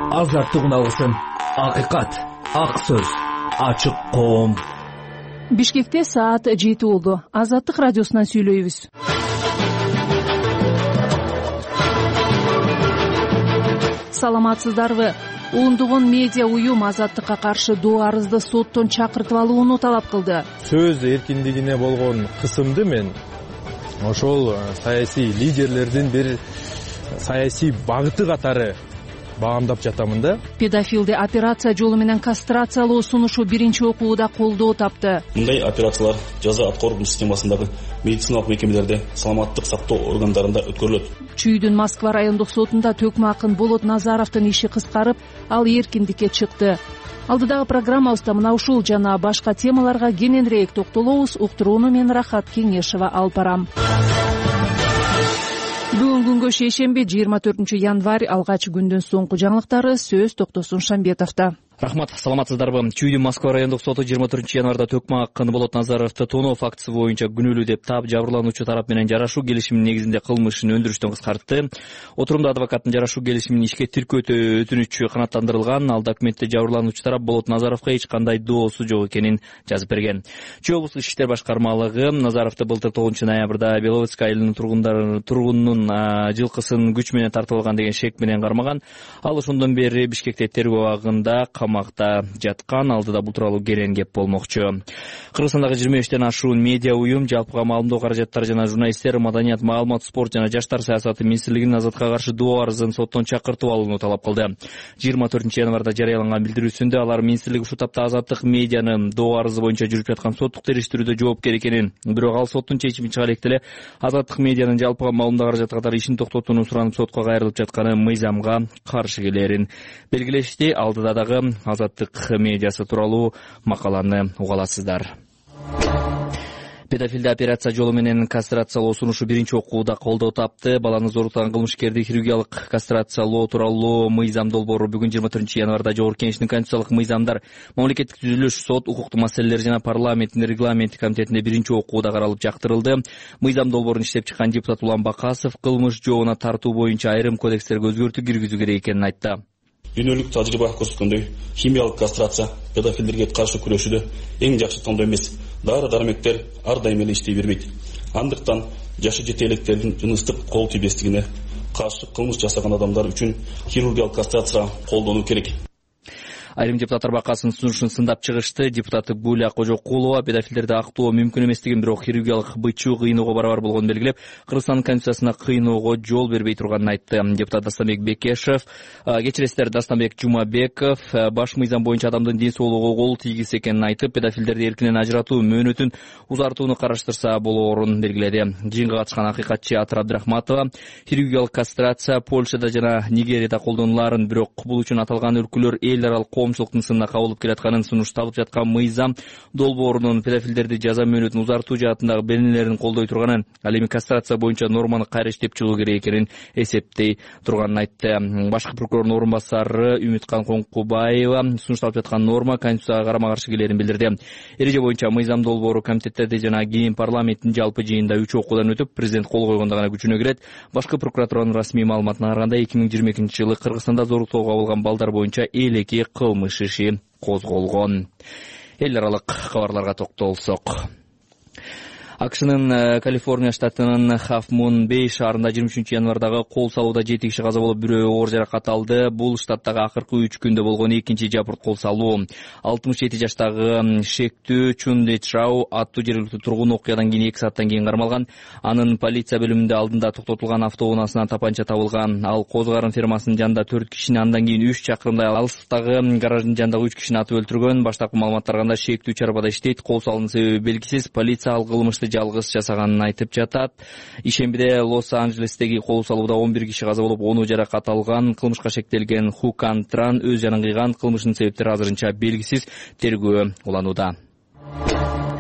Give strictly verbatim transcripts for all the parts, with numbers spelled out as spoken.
Азаттык үналгысын. Акыйкат, ак сөз, ачык коом. Бишкекте саат жети болду. Азаттык радиосунан сүйлөйбүз. Саламатсыздарбы? Улундугун медиа уюм азаттыкка каршы доо арызды соттон чакыртып алууну талап кылды. Сөз эркиндигине болгон кысымды мен ошол саясий лидерлердин бир саясий багыты катары баамдап жатамын да. Педофилди операция жолу менен кастрациялоо сунушу биринчи окууда колдоо тапты. Мындай операциялар жаза аткаруу системасындагы медициналык мекемелерде, саламаттык сактоо органдарында өткөрүлөт. Чүйдүн Москва райондук сотунда төкмө акын Болот Назаровдун иши кыскарып, ал эркиндикке чыкты. Алдыдагы программабызда мына ушул жана башка темаларга кененирээк токтолобуз. Уктурууну мен Рахат Кеңешева алып барам. Бүгүн күнгө шейшемби жыйырма төртүнчү январь алгач күндүн соңку жаңылыктары. Сөз Токтосун Шамбетовдо. Рахмат, саламатсыздарбы? Чүйдүн Москва райондук соту жыйырма төртүнчү январда төкмө акын Болот Назаровду тоноо фактысы боюнча күнөөлүү деп таап, жабырлануучу тарап менен жарашуу келишиминин негизинде кылмышын өндүрүштөн кыскартты. Отурумда адвокаттын жарашуу келишимин ишке тиркөөтө өтүнүчү канааттандырылган. Ал документте жабырлануучу тарап Болот Назаровго эч кандай доосу жок экенин жазып берген. Чүй облустук иштер башкармалыгы Назаровду былтыр тогузунчу ноябрда Беловецкий айылынын тургундары тургунунун жылкысын күч менен тартып алган деген шек менен кармаган. Ал ошондон бери Бишкекте тергөө абагында камакта жаткан. Алдыда бул тууралуу кенен кеп болмокчу. Кыргызстандагы жыйырма бештен ашуун медиа уюм жалпыга маалымдоо каражаттары жана журналисттер маданият, маалымат, спорт жана жаштар саясаты министрлигинин азаттыкка каршы доо арызын соттон чакыртып алууну талап кылды. жыйырма төртүнчү январда жарыяланган билдирүүсүндө алар министрлик ушул тапта азаттык медианын доо арызы боюнча жүрүп жаткан соттук териштирүүдө жооптор экенин, бирок ал соттун чечими чыга электе эле азаттык медианын жалпыга маалымдоо каражаты катары ишин токтотууну суранып сотко кайрылып жатканы мыйзамга каршы келерин белгилешти. Алдыда дагы азаттык медиасы тууралуу макаланы уга аласыздар. Педофилди операция жолу менен кастрациялоо сунушу биринчи окууда колдоо тапты. Баланы зоруктаган кылмышкерди хирургиялык кастрациялоо тууралуу мыйзам долбоору бүгүн жыйырма төртүнчү январда Жогорку Кеңештин Конституциялык мыйзамдар, мамлекеттик түзүлүш, сот, укуктук маселелер жана парламенттин регламенттик комитетинде биринчи окууда каралып жактырылды. Мыйзам долбоорун иштеп чыккан депутат Улан Бакасов кылмыш жообуна тартуу боюнча айрым кодекстерге өзгөртүү киргизүү керек экенин айтты. Дүйнөлүк тажрыйба көрсөткөндөй, химиялык кастрация педофилдерге каршы күрөшүүдө эң жакшы тандоо эмес. Дары-дармектер ар дайым эле иштей бербейт. Андыктан жашы жете электердин жыныстык кол тийбестигине каршы кылмыш жасаган адамдар үчүн хирургиялык кастрация колдонуу керек. Айрым депутаттар Бакасовдун сунушун сындап чыгышты. Депутаты Буля Кожокулова педофилдерди актоо мүмкүн эместигин, бирок хирургиялык бычуу кыйноого барабар болгонун белгилеп, Кыргызстандын конституциясына кыйноого жол бербей турганын айтты. Депутат Дастанбек Бекешев, кечиресиздер, Дастанбек Жумабеков баш мыйзам боюнча адамдын ден соолугуна кол тийгиз экенин айтып, педофилдерди эркинен ажыратуу мөөнөтүн узартууну караштырса болоорун белгиледи. Жыйынга катышкан акыйкатчы Атыр Абдрахматова хирургиялык кастрация Польшада жана Нигерияда колдонуларын, бирок бул үчүн аталган өлкөлөр эл аралык коомчулуктун сынына кабылып келатканын, сунушталып жаткан мыйзам долбоорунун педофилдерди жаза мөөнөтүн узартуу жаатындагы белгилерин колдой турганын, ал эми кастрация боюнча норманы кайра иштеп чыгуу керек экенин эсептей турганын айтты. Башкы прокурордун орун басары Үмүткан Коңкубаева сунушталып жаткан норма конституцияга карама-каршы келерин билдирди. Эреже боюнча мыйзам долбоору комитеттерде жана кийин парламенттин жалпы жыйынында үч окуудан өтүп, президент кол койгондо гана күчүнө кирет. Башкы прокуратуранын расмий маалыматына караганда эки миң жыйырма экинчи жылы Кыргызстанда зоруктоого кабылган балдар боюнча эки кылмыш иши козголгон. Эл аралык кабарларга токтолсок. АКШнын Калифорния штатынын Хаф-Мун-Бей шаарында жыйырма үчүнчү январдагы кол салууда жети киши каза болуп, бирөө оор жаракат алды. Бул штаттагы акыркы үч күндө болгон экинчи жапырт кол салуу. алтымыш жети жаштагы Шектүү Чундечрау аттуу жергиликтүү тургун окуядан кийин эки сааттан кийин кармалган. Анын полиция бөлүмүндө алдында токтотулган автоунаасынан тапанча табылган. Ал Козгарын фермасынын жанында төрт кишини, андан кийин үч чакырымдай алыстагы гараждын жанындагы үч кишини атып өлтүргөн. Баштапкы маалыматтарга караганда Шектүү чарбада иштейт. Кол салуунун себеби белгисиз. Полиция ал кылмышты жалгыз жасаганын айтып жатат. Ишембиде Лос-Анджелестеги кол салууда он бир киши каза болуп, он жаракат алган. Кылмышка шектелген Хукан Тран өз жанын кыйган. Кылмыштын себептери азырынча белгисиз, тергөө уланууда.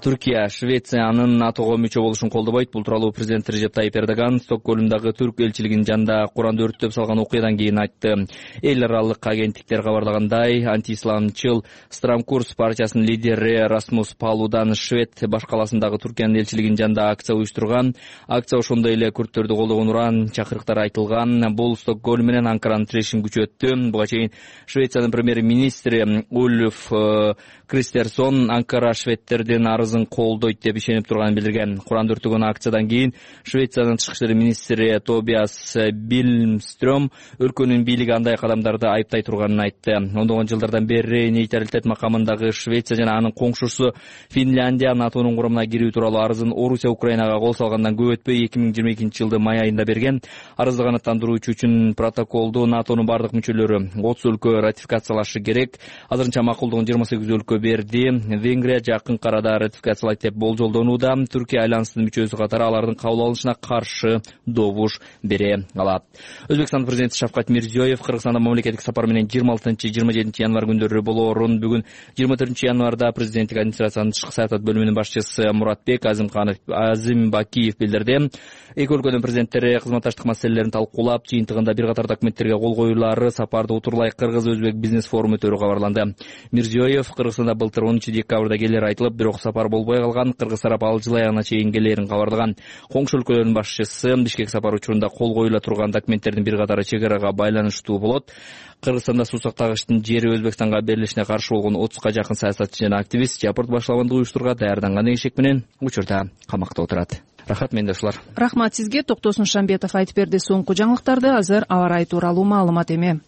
Түркия Швециянын натого мүчө болушун колдобойт. Бул тууралуу президент Режеп Тайип Эрдоган Стокгольмдагы түрк элчилигинин жанында Куранды өрттөп салган окуядан кийин айтты. Эл аралык агенттиктер кабарлагандай, антиисламчыл Страмкурс партиясынын лидери Расмус Палудан Швед башкаласындагы Түркиянын элчилигинин жанында акция уюштурган. Акция ошондой эле күрттөрдү колдогон уран чакырыктар айтылган. Бул Стокгольм менен Анкаранын тирешин күчөттү. Буга чейин Швециянын премьер-министри Ульф Кристерсон Анкара шведтердин арызын колдойт деп ишенип турганын билдирген. Куранды өртөгөн акциядан кийин Швециянын тышкы иштер министри Тобиас Биллстрём өлкөнүн бийлиги андай кадамдарды айыптай турганын айтты. Ондогон жылдардан бери нейтралитет макамындагы Швеция жана анын коңшусу Финляндия натонун курамына кирүү тууралуу арызын Орусия Украинага кол салгандан көп өтпөй эки миң жыйырма экинчи жылдын май айында берген. Арызды канааттандыруучу үчүн протоколду натонун бардык мүчөлөрү отуз өлкө ратификациялашы керек. Азырынча макулдугун жыйырма сегиз өлкө берди. Венгрия жакын арада ратификациялайт деп болжолдонууда. Түркия айланысынын мүчөсү катары алардын кабыл алынышына каршы добуш бере алат. Өзбекстан президенти Шавкат Мирзиёев Кыргызстанда мамлекеттик сапар менен жыйырма алтынчы жыйырма жетинчи январь күндөрү болоорун бүгүн жыйырма төртүнчү январда президенттик администрациянын тышкы саясат бөлүмүнүн башчысы Муратбек Азимканов Азимбакиев билдирди. Эки өлкөнүн президенттери кызматташтык маселелерин талкуулап, жыйынтыгында бир катар документтерге кол коюлары сапарды утурлай Кыргыз-Өзбек бизнес форуму өтөрү кабарланды. Мирзиёев Кыргызстанда былтыр онунчу декабрда келери айтылып, бирок сапар болбой калган. Кыргыз тарап ал жыл аягына чейин келерин кабарлаган. Коңшу өлкөлөрдүн башчысы Бишкек сапары учурунда кол коюла турган документтердин бир катары чек арага байланыштуу болот. Кыргызстанда суу сактагычтын жери Өзбекстанга берилишине каршы болгон отузга жакын саясатчы жана активист Жапырт башлагандыгы уюштурууга даярданган деген ишек менен учурда камакта отурат. Рахмат, менде ушулар. Рахмат сизге. Токтосун Шамбетов айтып берди соңку жаңылыктарды. Азыр аба ырайы тууралуу маалымат эми.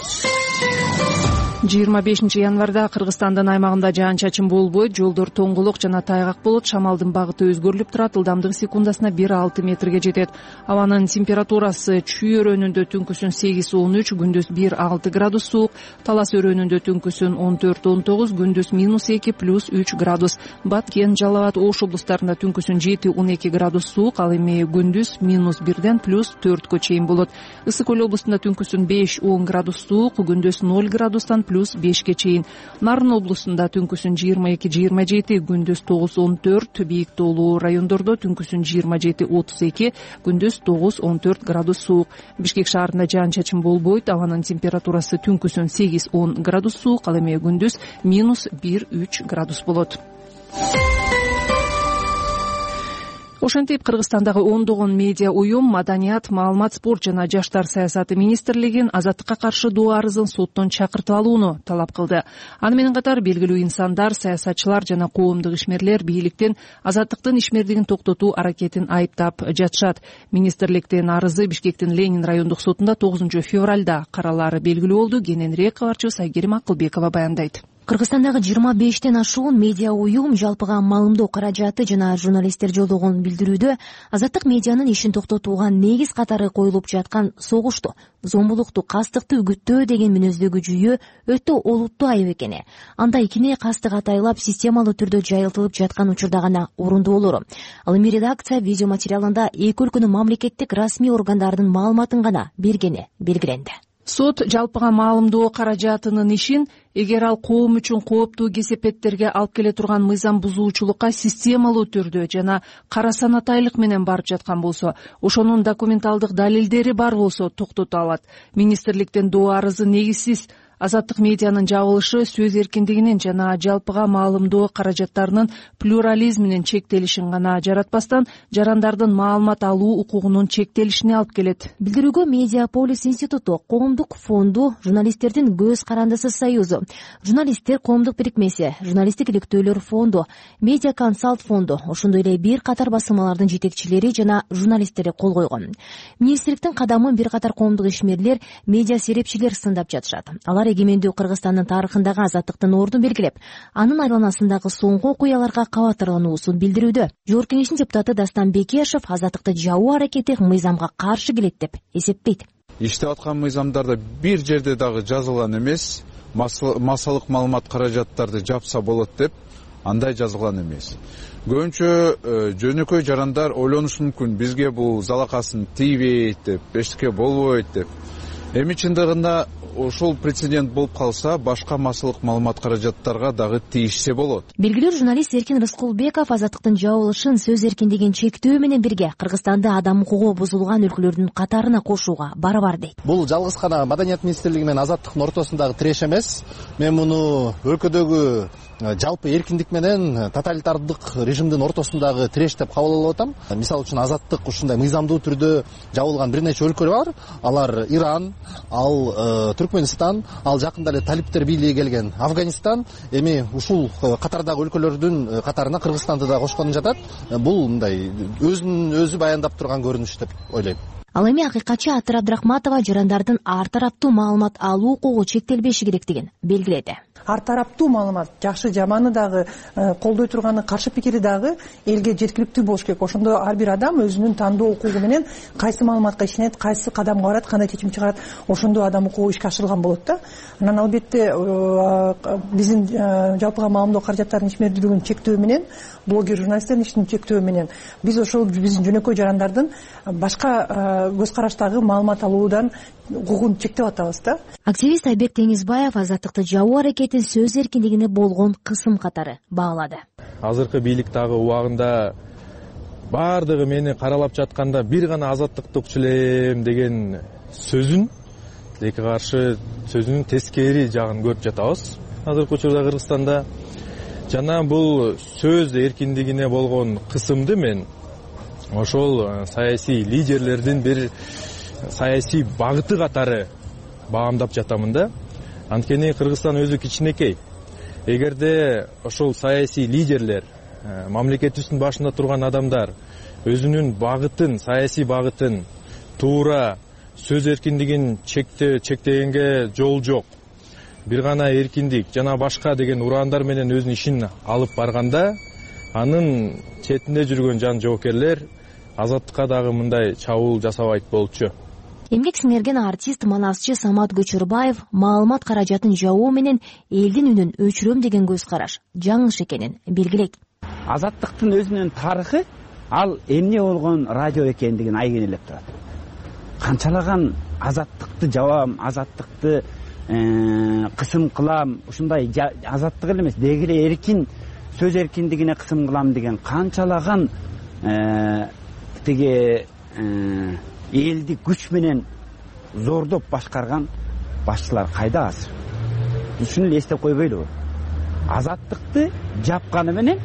жыйырма бешинчи январда Кыргызстандын аймагында жаан-чачын болбойт, жолдор тоңголок жана тайгак болот. Шамалдын багыты өзгөрүлүп турат, ылдамдыгы секундасына бир алты метрге жетет. Абанын температурасы Чүй өрөөнүндө түнкүсүн сегиз он үч, күндүз бир алты градус суук, Талас өрөөнүндө түнкүсүн он төрт он тогуз, күндүз минус эки плюс үч градус. Баткен, Жалал абад, Ош облустарында түнкүсүн жети он эки градус суук, ал эми күндүз минус бирден плюс төрткө чейин болот. Ысык Көл облусунда түнкүсүн беш он градус суук, күндүз ноль градустан плюс бешке чейин. Нарын облусунда түнкүсүн жыйырма эки жыйырма жети, күндүз тогуз он төрт, бийик тоолуу райондордо түнкүсүн жыйырма жети отуз эки, күндүз тогуз он төрт градус суук. Бишкек шаарында жаан-чачын болбойт, абанын температурасы түнкүсүн сегиз он градус суук, ал эми күндүз минус бир үч градус болот. Ошентип Кыргызстандагы ондогон медиа уюм маданият, маалымат, спорт жана жаштар саясаты министрлигин азаттыкка каршы доо арызын соттон чакыртып алууну талап кылды. Аны менен катар белгилүү инсандар, саясатчылар жана коомдук ишмерлер бийликтен азаттыктын ишмердигин токтотуу аракетин айыптап жатышат. Министрликтин арызы Бишкектин Ленин райондук сотунда тогузунчу февралда каралары белгилүү болду. Кененирээк кабарчыбыз Айгерим Акылбекова баяндайт. Кыргызстандагы жыйырма бештен ашуун медиа уюм жалпыга маалымдоо каражаты жана журналисттер жолдогон билдирүүдө азаттык медианын ишин токтотууга негиз катары коюлуп жаткан согушту, зомбулукту, кастыкты үгүттөө деген мүнөздөгү жүйө өтө олуттуу айып экени, анда икине кастык атайлап системалуу түрдө жайылтылып жаткан учурда гана орунду болору. Ал эми редакция видео материалында эки өлкөнүн мамлекеттик расмий органдарынын маалыматын гана бергени белгиленди. Сот жалпыга маалымдоо каражатынын ишин эгер ал коом үчүн кооптуу кесепеттерге алып келе турган мыйзам бузуучулукка системалуу түрдө жана карасанатайлык менен барып жаткан болсо, ошонун документалдык далилдери бар болсо токтото алат. Министрликтин доо арызы негизсиз. Азаттык медианын жабылышы сөз эркиндигинин жана жалпыга маалымдоо каражаттарынын плюрализминин чектелишин гана жаратпастан, жарандардын маалымат алуу укугунун чектелишине алып келет. Билдирүүгө Медиаполис институту, Коомдук фонду, Журналисттердин көз карандысы союзу, Журналисттер коомдук бирикмеси, Журналисттик иликтөөлөр фонду, Медиа консалт фонду, ошондой эле бир катар басылмалардын жетекчилери жана журналисттери кол койгон. Министрликтин кадамын бир катар коомдук ишмерлер, медиа серепчилер сындап жатышат. Алар эгемендүү Кыргызстандын тарыхындагы азаттыктын ордун белгилеп, анын айланасындагы соңку окуяларга кабаттырлануусун билдирүүдө. Жогорку Кеңештин депутаты Дастан Бекешев азаттыкты жабуу аракети мыйзамга каршы келет деп эсептейт. Иштеп аткан мыйзамдарда бир жерде дагы жазылган эмес, массалык маалымат каражаттарды жапса болот деп андай жазылган эмес. Көбүнчө жөнөкөй жарандар ойлонушу мүмкүн, бизге бул залакасын тийбейт деп, эчтеке болбойт деп. Эми чындыгында ошол прецедент болуп калса башка массалык маалымат каражаттарга дагы тийишсе болот. Белгилүү журналист Эркин Рыскулбеков Азаттыктын жабылышын сөз эркиндигин чектөө менен бирге Кыргызстанды адам укугу бузулган өлкөлөрдүн катарына кошууга барабар дейт. Бул жалгыз гана Маданият министрлиги менен Азаттыктын ортосундагы тиреш эмес. Мен муну өлкөдөгү жалпы эркиндик менен тоталитардык режимдин ортосундагы тиреш деп кабыл алып атам. Мисалы үчүн Азаттык ушундай мыйзамдуу түрдө жабылган бир нече өлкө бар. Алар Иран, ал Түркмөнстан, ал жакында эле талиптер бийлиги келген Афганистан, эми ушул катардагы өлкөлөрдүн катарына Кыргызстанды да кошкон жатат. Бул мындай өзүнүн өзү баяндап турган көрүнүш деп ойлойм. Ал эми акыйкатчы Атыр Абдрахматова жарандардын ар тараптуу маалымат алуу укугу чектелбеши керектигин белгиледи. Ар тараптуу маалымат жакшы жаманы дагы колдой турганы каршы пикири дагы элге жеткиликтүү болуш керек. Ошондо ар бир адам өзүнүн тандоо укугу менен кайсы маалыматка ишенет, кайсы кадамга барат, кандай чечим чыгарат, ошондо адам укугу ишке ашырылган болот да. Анан албетте биздин жалпыга маалымдоо каражаттарынын ишмердүүлүгүн чектөө менен, блогер журналисттердин ишин чектөө менен биз ошол биздин жөнөкөй жарандардын башка көз караштагы маалымат алуудан укугун чектеп атабыз да. Активист Айбек Теңизбаев Азаттыкты жабуу аракетин сөз эркиндигине болгон кысым катары баалады. Азыркы бийлик дагы убагында баардыгы мени каралап жатканда бир гана азаттыкты укчу элем деген сөзүн, тилекке каршы сөзүнүн тескери жагын көрүп жатабыз. Азыркы учурда Кыргызстанда жана бул сөз эркиндигине болгон кысымды мен ошол саясий лидерлердин бир саясий багыты катары баамдап жатамын да. Анткени Кыргызстан өзү кичинекей. Эгерде ошол саясий лидерлер, мамлекетибиздин башында турган адамдар өзүнүн багытын, саясий багытын туура сөз эркиндигин чектегенге жол жок, бир гана эркиндик жана башка деген ураандар менен өзүнүн ишин алып барганда, анын четинде жүргөн жан жоокерлер Азаттыкка дагы мындай чабуул жасабайт болчу. Эмгек сиңерген артист, манасчы Самат Көчөрбаев маалымат каражатын жабуу менен элдин үнүн өчүрөм деген көз караш жаңылыш экенин белгилейт. Азаттыктын өзүнүн тарыхы ал эмне болгон радио экендигин айгинелеп турат. Канчалаган азаттыкты жабам, азаттыкты кысым кылам, ушундай азаттык эле эмес, дегире эркин сөз эркиндигине кысым кылам деген канчалаган тиги элди күч менен зордоп башкарган башчылар кайда азыр? Ушуну эле эстеп койбойлубу? Азаттыкты жапканы менен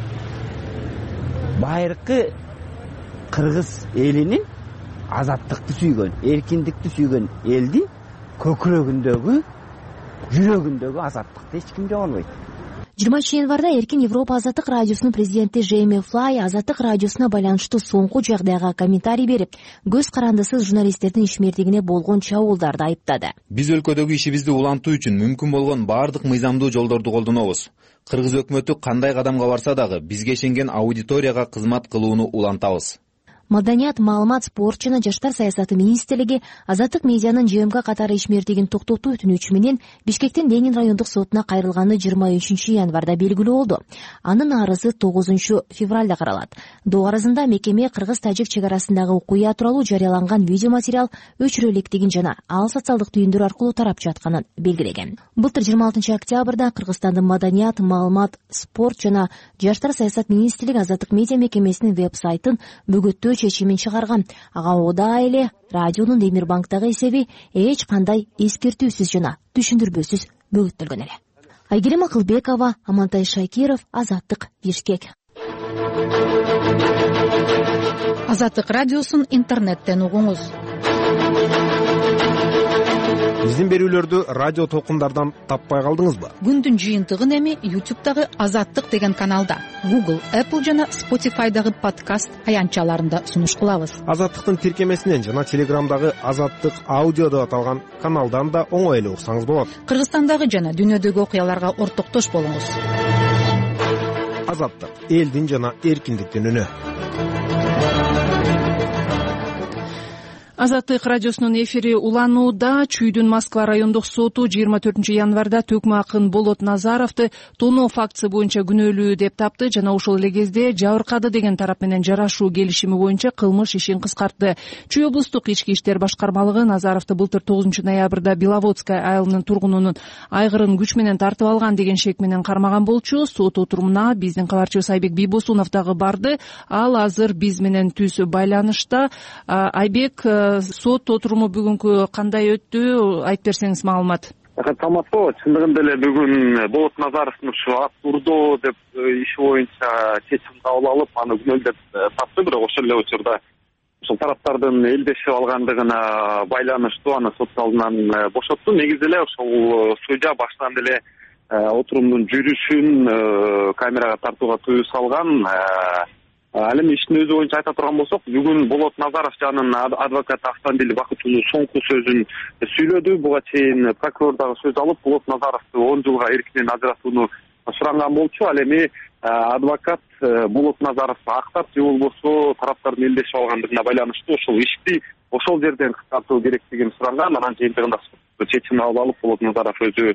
байыркы кыргыз элинин азаттыкты сүйгөн, эркиндикти сүйгөн элдин көкүрөгүндөгү, жүрөгүндөгү азаттыкты эч ким жаба албайт. жыйырманчы январда Эркин Европа Азаттык радиосунун президенти Джейми Флай Азаттык радиосуна байланыштуу соңку жагдайга комментарий берип, көз карандысыз журналисттердин ишмердигине болгон чабуулдарды айыптады. Биз өлкөдөгү ишибизди улантуу үчүн мүмкүн болгон баардык мыйзамдуу жолдорду колдонобуз. Кыргыз өкмөтү кандай кадамга барса дагы бизге ишенген аудиторияга кызмат кылууну улантабыз. Маданият, маалымат, спорт жана жаштар саясаты министрлиги Азаттык медианын ЖМК катары ишмердигин токтотуу өтүнүчү менен Бишкектин Ленин райондук сотуна кайрылганы жыйырма үчүнчү январда белгилүү болду. Анын арызы тогузунчу февралда каралат. Доо арызында мекеме кыргыз-тажик чек арасындагы окуя тууралуу жарыяланган видеоматериал өчүрө электигин жана ал социалдык түйүндөр аркылуу тарап жатканын белгилеген. Былтыр жыйырма алтынчы октябрда Кыргызстандын Маданият, маалымат, спорт жана жаштар саясат министрлиги Азаттык медиа мекемесинин веб-сайтын бөгөттөө чечимин чыгарган. Ага ода эле радионун Демирбанктагы эсеби эч кандай эскертүүсүз жана түшүндүрбөсүз бөгөттөлгөн эле. Айгерим Акылбекова, Амантай Шакиров, Азаттык, Бишкек. Азаттык радиосун интернеттен угуңуз. Биздин берүүлөрдү радио толкундардан таппай калдыңызбы? Күндүн жыйынтыгын эми YouTube'дагы Азаттык деген каналда, Google, Apple жана Spotify'дагы подкаст аянтчаларында сунуш кылабыз. Азаттыктын тиркемесинен жана Телеграмдагы Азаттык аудио деп аталган каналдан да оңой эле уксаңыз болот. Кыргызстандагы жана дүйнөдөгү окуяларга ортоктош болуңуз. Азаттык, элдин жана эркиндиктин үнү. Азаттык радиосунун эфири уланууда. Чүйдүн Москва райондук соту жыйырма төртүнчү январда Төкмө акын Болот Назаровду тоноо фактысы боюнча күнөөлүү деп тапты жана ошол эле кезде жабыркады деген тарап менен жарашуу келишими боюнча кылмыш ишин кыскартты. Чүй облустук ички иштер башкармалыгы Назаровду былтыр тогузунчу ноябрда Беловодская айылынын тургунунун айгырын күч менен тартып алган деген шек менен кармаган болчу. Сот отурумуна биздин кабарчыбыз Айбек Бийбосунов дагы барды. Ал азыр биз менен түз байланышта. Айбек, сот отуруму бүгүнкү кандай өттү, айтып берсеңиз маалымат. Саламатсызбы. Чындыгында эле бүгүн Болот Назаровдун ушу ат урдоо деп иши боюнча чечим кабыл алып, аны күнөөлдөп тапты, бирок ошол эле учурда ушул тараптардын элдешип алгандыгына байланыштуу аны сот залынан бошотту. Негизи эле ошол судья баштан эле отурумдун жүрүшүн камерага тартууга тыюу салган. Ал эми иштин өзү боюнча айта турган болсок, бүгүн Болот Назаров жанын адвокаты Автандили Бакытуулу соңку сөзүн сүйлөдү. Буга чейин прокурор дагы сөз алып, Болот Назаровду он жылга эркинен ажыратууну суранган болчу. Ал эми адвокат Болот Назаровду актап, же болбосо тараптардын элдешип алгандыгына байланыштуу ошол ишти ошол жерден кыскартуу керектигин суранган. Анан жыйынтыгында чечим кабыл алып, Болот Назаров өзү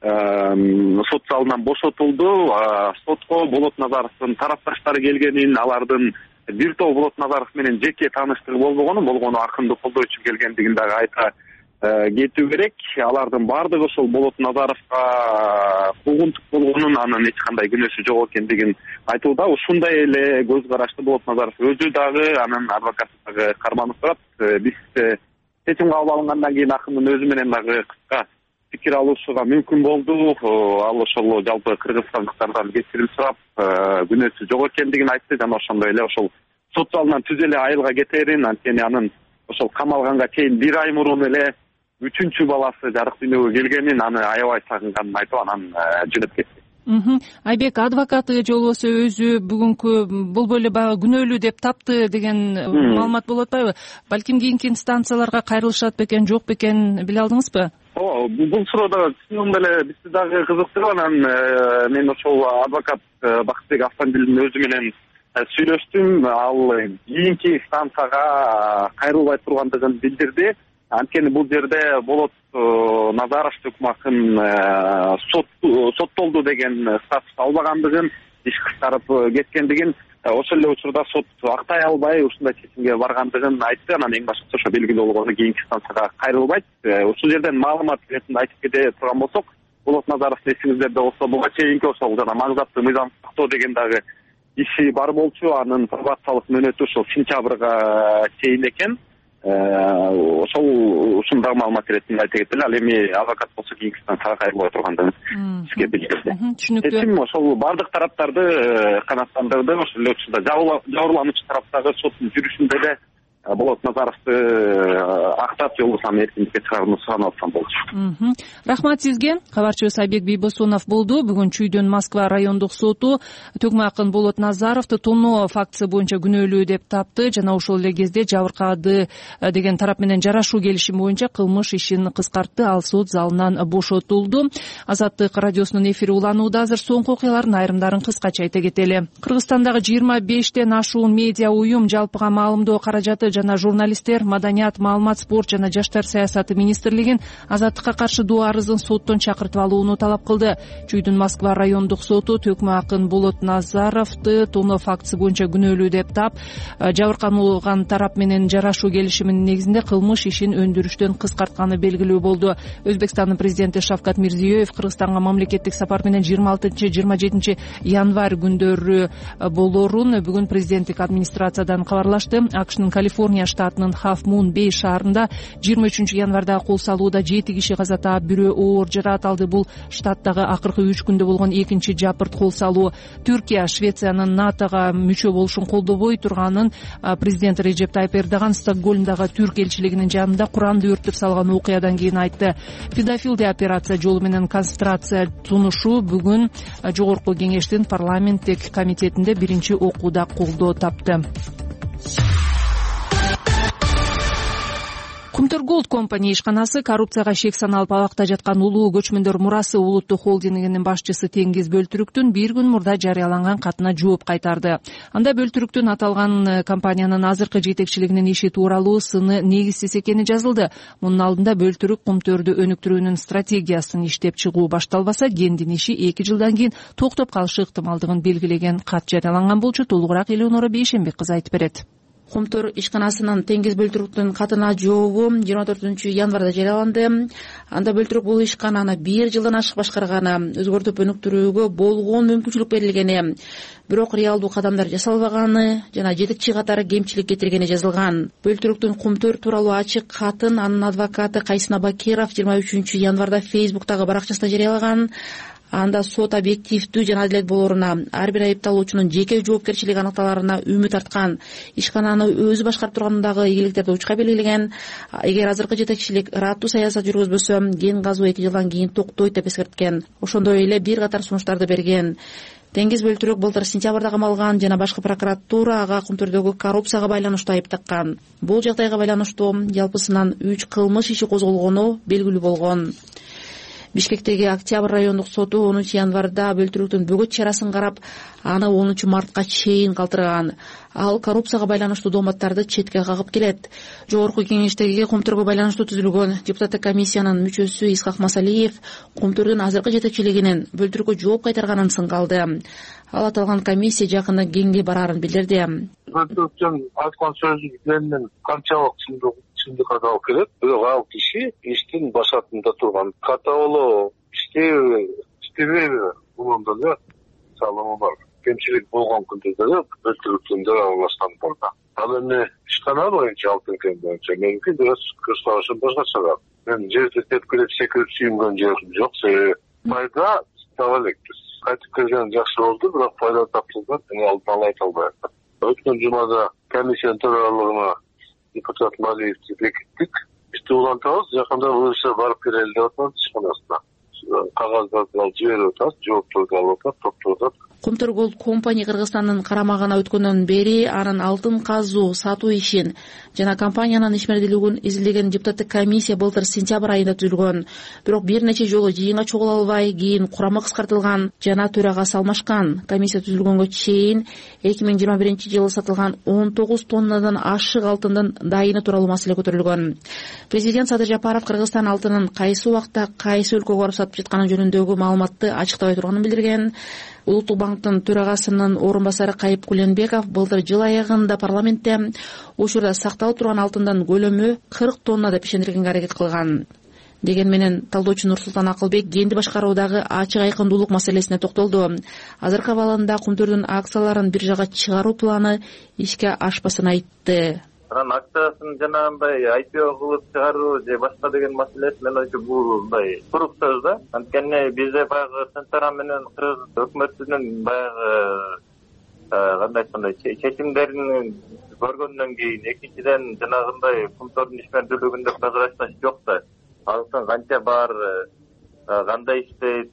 сот залынан бошотулду. Сотко Болот Назаровдун тарапташтары келгенин, алардын бир топ Болот Назаров менен жеке тааныштыгы болбогонун, болгону акынды колдоо үчүн келгендигин дагы айта кетүү керек. Алардын баардыгы ошол Болот Назаровго куугунтук болгонун, анын эч кандай күнөөсү жок экендигин айтууда. Ушундай эле көз карашты Болот Назаров өзү дагы, анын адвокаты дагы карманып турат. Биз чечим кабыл алынгандан кийин акындын өзү менен дагы кыска пикир алышууга мүмкүн болду. Ал ошол жалпы кыргызстандыктардан кечирим сурап, күнөөсү жок экендигин айтты жана ошондой эле ошол сот залынан түз эле айылга кетерин, анткени анын ошол камалганга чейин бир ай мурун эле үчүнчү баласы жарык дүйнөгө келгенин, аны аябай сагынганын айтып, анан жөнөп кетти. Айбек, адвокаты же болбосо өзү бүгүнкү болбой эле баягы күнөөлүү деп тапты деген маалымат болуп атпайбы? Балким кийинки инстанцияларга кайрылышат бекен, жок бекен, биле алдыңызбы? Ооба, бул суроодо чынында эле бизди дагы кызыктырган. Анан мен ошол адвокат Бакытбек Автандилдин өзү менен сүйлөштүм. Ал кийинки инстанцияга кайрылбай тургандыгын билдирди. Анткени бул жерде Болот Назаров Төкмө акын соттолду деген статус албагандыгын, иш кыскарып кеткендигин, ошол эле учурда сот актай албай ушундай чечимге баргандыгын айтты. Анан эң башкысы ошо белгилүү болгону кийинки инстанцияга кайрылбайт. Ушул жерден маалымат ретинде айтып кете турган болсок, Болот Назаровдун эсиңиздерде болсо, буга чейинки ошол жана маңзаттуу мыйзам сактоо деген дагы иши бар болчу. Анын пробациялык мөөнөтү ошол сентябрга чейин экен. Ошол ушундагы маалымат ретинде айта кетели. Ал эми адвокат болсо кийинки инстанцияга кайрылбай тургандыгын сизге билдирди. Түшүнүктүү. Чечим ошол бардык тараптарды канааттандырды. Ошол эле учурда жабырлануучу тараптагы соттун жүрүшүндө эле Болот Назаровду актап, же болбосо аны эркиндикке чыгарууну суранып аткан болчу. Рахмат сизге. Кабарчыбыз Айбек Бийбосунов болду. Бүгүн Чүйдүн Москва райондук соту Төкмө акын Болот Назаровду тоноо фактысы боюнча күнөөлүү деп тапты жана ошол эле кезде жабыркады деген тарап менен жарашуу келишими боюнча кылмыш ишин кыскартты. Ал сот залынан бошотулду. Азаттык радиосунун эфири уланууда. Азыр соңку окуялардын айрымдарын кыскача айта кетели. Кыргызстандагы жыйырма бештен ашуун медиа уюм жалпыга маалымдоо каражаты жана журналисттер Маданият, маалымат, спорт жана жаштар саясаты министрлигин азаттыкка каршы доо арызын соттон чакыртып алууну талап кылды. Чүйдүн Москва райондук соту Төкмө акын Болот Назаровду тоноо фактысы боюнча күнөөлүү деп таап, жабырканылган тарап менен жарашуу келишиминин негизинде кылмыш ишин өндүрүштөн кыскартканы белгилүү болду. Өзбекстандын президенти Шавкат Мирзиёев Кыргызстанга мамлекеттик сапар менен жыйырма алтынчы жыйырма жетинчи январь күндөрү болорун бүгүн президенттик администрациядан кабарлашты. АКШнын Калифорния штатынын Half Moon Bay шаарында жыйырма үчүнчү январда кол салууда жети киши каза таап, бирөө оор жаракат алды. Бул штаттагы акыркы үч күндө болгон экинчи жапырт кол салуу. Түркия Швециянын НАТОга мүчө болушун колдобой турганын президент Режеп Тайып Эрдоган Стокгольмдагы түрк элчилигинин жанында куранды өрттөп салган окуядан кийин айтты. Педофилдик операция жолу менен концентрация сунушу бүгүн жогорку кеңештин парламенттик комитетинде биринчи окууда колдоо тапты. Кумтөр Голд компания ишканасы коррупцияга шек саналып абакта жаткан улуу көчмөндөр мурасы улуттук холдингинин башчысы Теңиз Бөлтүрүктүн бир күн мурда жарыяланган катына жооп кайтарды. Анда Бөлтүрүктүн аталган компаниянын азыркы жетекчилигинин иши тууралуу сыны негизсиз экени жазылды. Мунун алдында Бөлтүрүк Кумтөрдү өнүктүрүүнүн стратегиясын иштеп чыгуу башталбаса, Гендин иши эки жылдан кийин токтоп калышы ыктымалдыгын белгилеген кат жарыяланган болчу. Толугураак Элеонора Бейшенбек кызы айтып берет. Кумтөр ишканасынын Теңиз Бөлтүрүктүн катына жообу жыйырма төртүнчү январда жарыяланды. Анда Бөлтүрүк бул ишкананы бир жылдан ашык башкарганы, өзгөртүп өнүктүрүүгө болгон мүмкүнчүлүк берилгени, бирок реалдуу кадамдар жасалбаганы жана жетекчи катары кемчилик кетиргени жазылган. Бөлтүрүктүн Кумтөр тууралуу ачык катын анын адвокаты Кайсын Абакиров жыйырма үчүнчү январда Фейсбуктагы баракчасында жарыялаган. Анда сот объективдүү жана адилет болоруна, ар бир айыпталуучунун жеке жоопкерчилиги аныкталарына үмүт арткан, ишкананы өзү башкарып тургандагы ийгиликтерди учка белгилеген. Эгер азыркы жетекчилик ыраттуу саясат жүргүзбөсө, кен казуу эки жылдан кийин токтойт деп эскерткен. Ошондой эле бир катар сунуштарды берген. Теңиз Бөлтүрүк былтыр сентябрда камалган жана башкы прокуратура ага Кумтөрдөгү коррупцияга байланыштуу айып таккан. Бул жагдайга байланыштуу жалпысынан үч кылмыш иши козголгону белгилүү болгон. Бишкектеги Октябрь райондук соту онунчу январда Бөлтүрүктүн бөгөт чарасын карап, аны онунчу мартка чейин калтырган. Ал коррупцияга байланыштуу дооматтарды четке кагып келет. Жогорку кеңештеги Кумтөргө байланыштуу түзүлгөн депутаттык комиссиянын мүчөсү Исхак Масалиев Кумтөрдүн азыркы жетекчилигинин Бөлтүрүккө жооп кайтарганын сынга алды. Ал аталган комиссия жакында кеңге бараарын билдирди. Бөлтүрүктүн айткан сөзүнүн канчалык чындыкка алып келет, бирок ал киши иштин башатында турган. Каталоо иштебейби, иштебейби бул да салымы бар. Кемчилик болгон күндөрдө да Бөлтүрүктүн да аралашкан бар. Ал эми ишкана боюнча алтын кен боюнча меники бирок көз карашым башкача. Мен жерде тепкилеп секирип сүйүнгөн жерим жок. Себеби пайда таба элекпиз. Кайтып келген жакшы болду, бирок пайда таптылган алдын ала айта албайм. Өткөн жумада комиссиянын төралыгына депутат Малиевди бекиттик. Бизди улантабыз, жакында бул ишке барып келели деп атат ишканасына. Кагаздарды алып жиберип атат, жоопторду алып атат, топтоп атат. Кумтөр Голд компания Кыргызстандын карамагына өткөндөн бери анын алтын казуу, сатуу ишин жана компаниянын ишмердүүлүгүн изилдеген депутаттык комиссия былтыр сентябрь айында түзүлгөн. Бирок бир нече жолу жыйынга чогула албай, кийин курамы кыскартылган жана төрагасы алмашкан. Комиссия түзүлгөнгө чейин эки миң жыйырма биринчи жылы сатылган он тогуз тоннадан ашык алтындын дайыны тууралуу маселе көтөрүлгөн. Президент Садыр Жапаров Кыргызстан алтынын кайсы убакта кайсы өлкөгө барып сатып жатканы жөнүндөгү маалыматты ачыктабай турганын билдирген. Улуттук банктын төрагасынын орун басары Кайып Куленбеков былтыр жыл аягында парламентте учурда сакталып турган алтындын көлөмү кырк тонна деп ишендиргенге аракет кылган. Деген менен талдоочу Нурсултан Акылбек кенди башкаруудагы ачык айкындуулук маселесине токтолду. Азыркы абалында Кумтөрдүн акцияларын биржага чыгаруу планы ишке ашпасын айтты. Акциясын жанагындай ай пи о кылып чыгаруу же башка деген маселеси мен ойчу бул мындай турук сөз да. Анткени бизде баягы Центара менен Кыргыз өкмөтүнүн баягы кандай айткандай чечимдерин көргөндөн кийин, экинчиден жанагындай Кумтөрдүн ишмердүүлүгүндө прозрачность жок да. Алтын канча бар, кандай иштейт,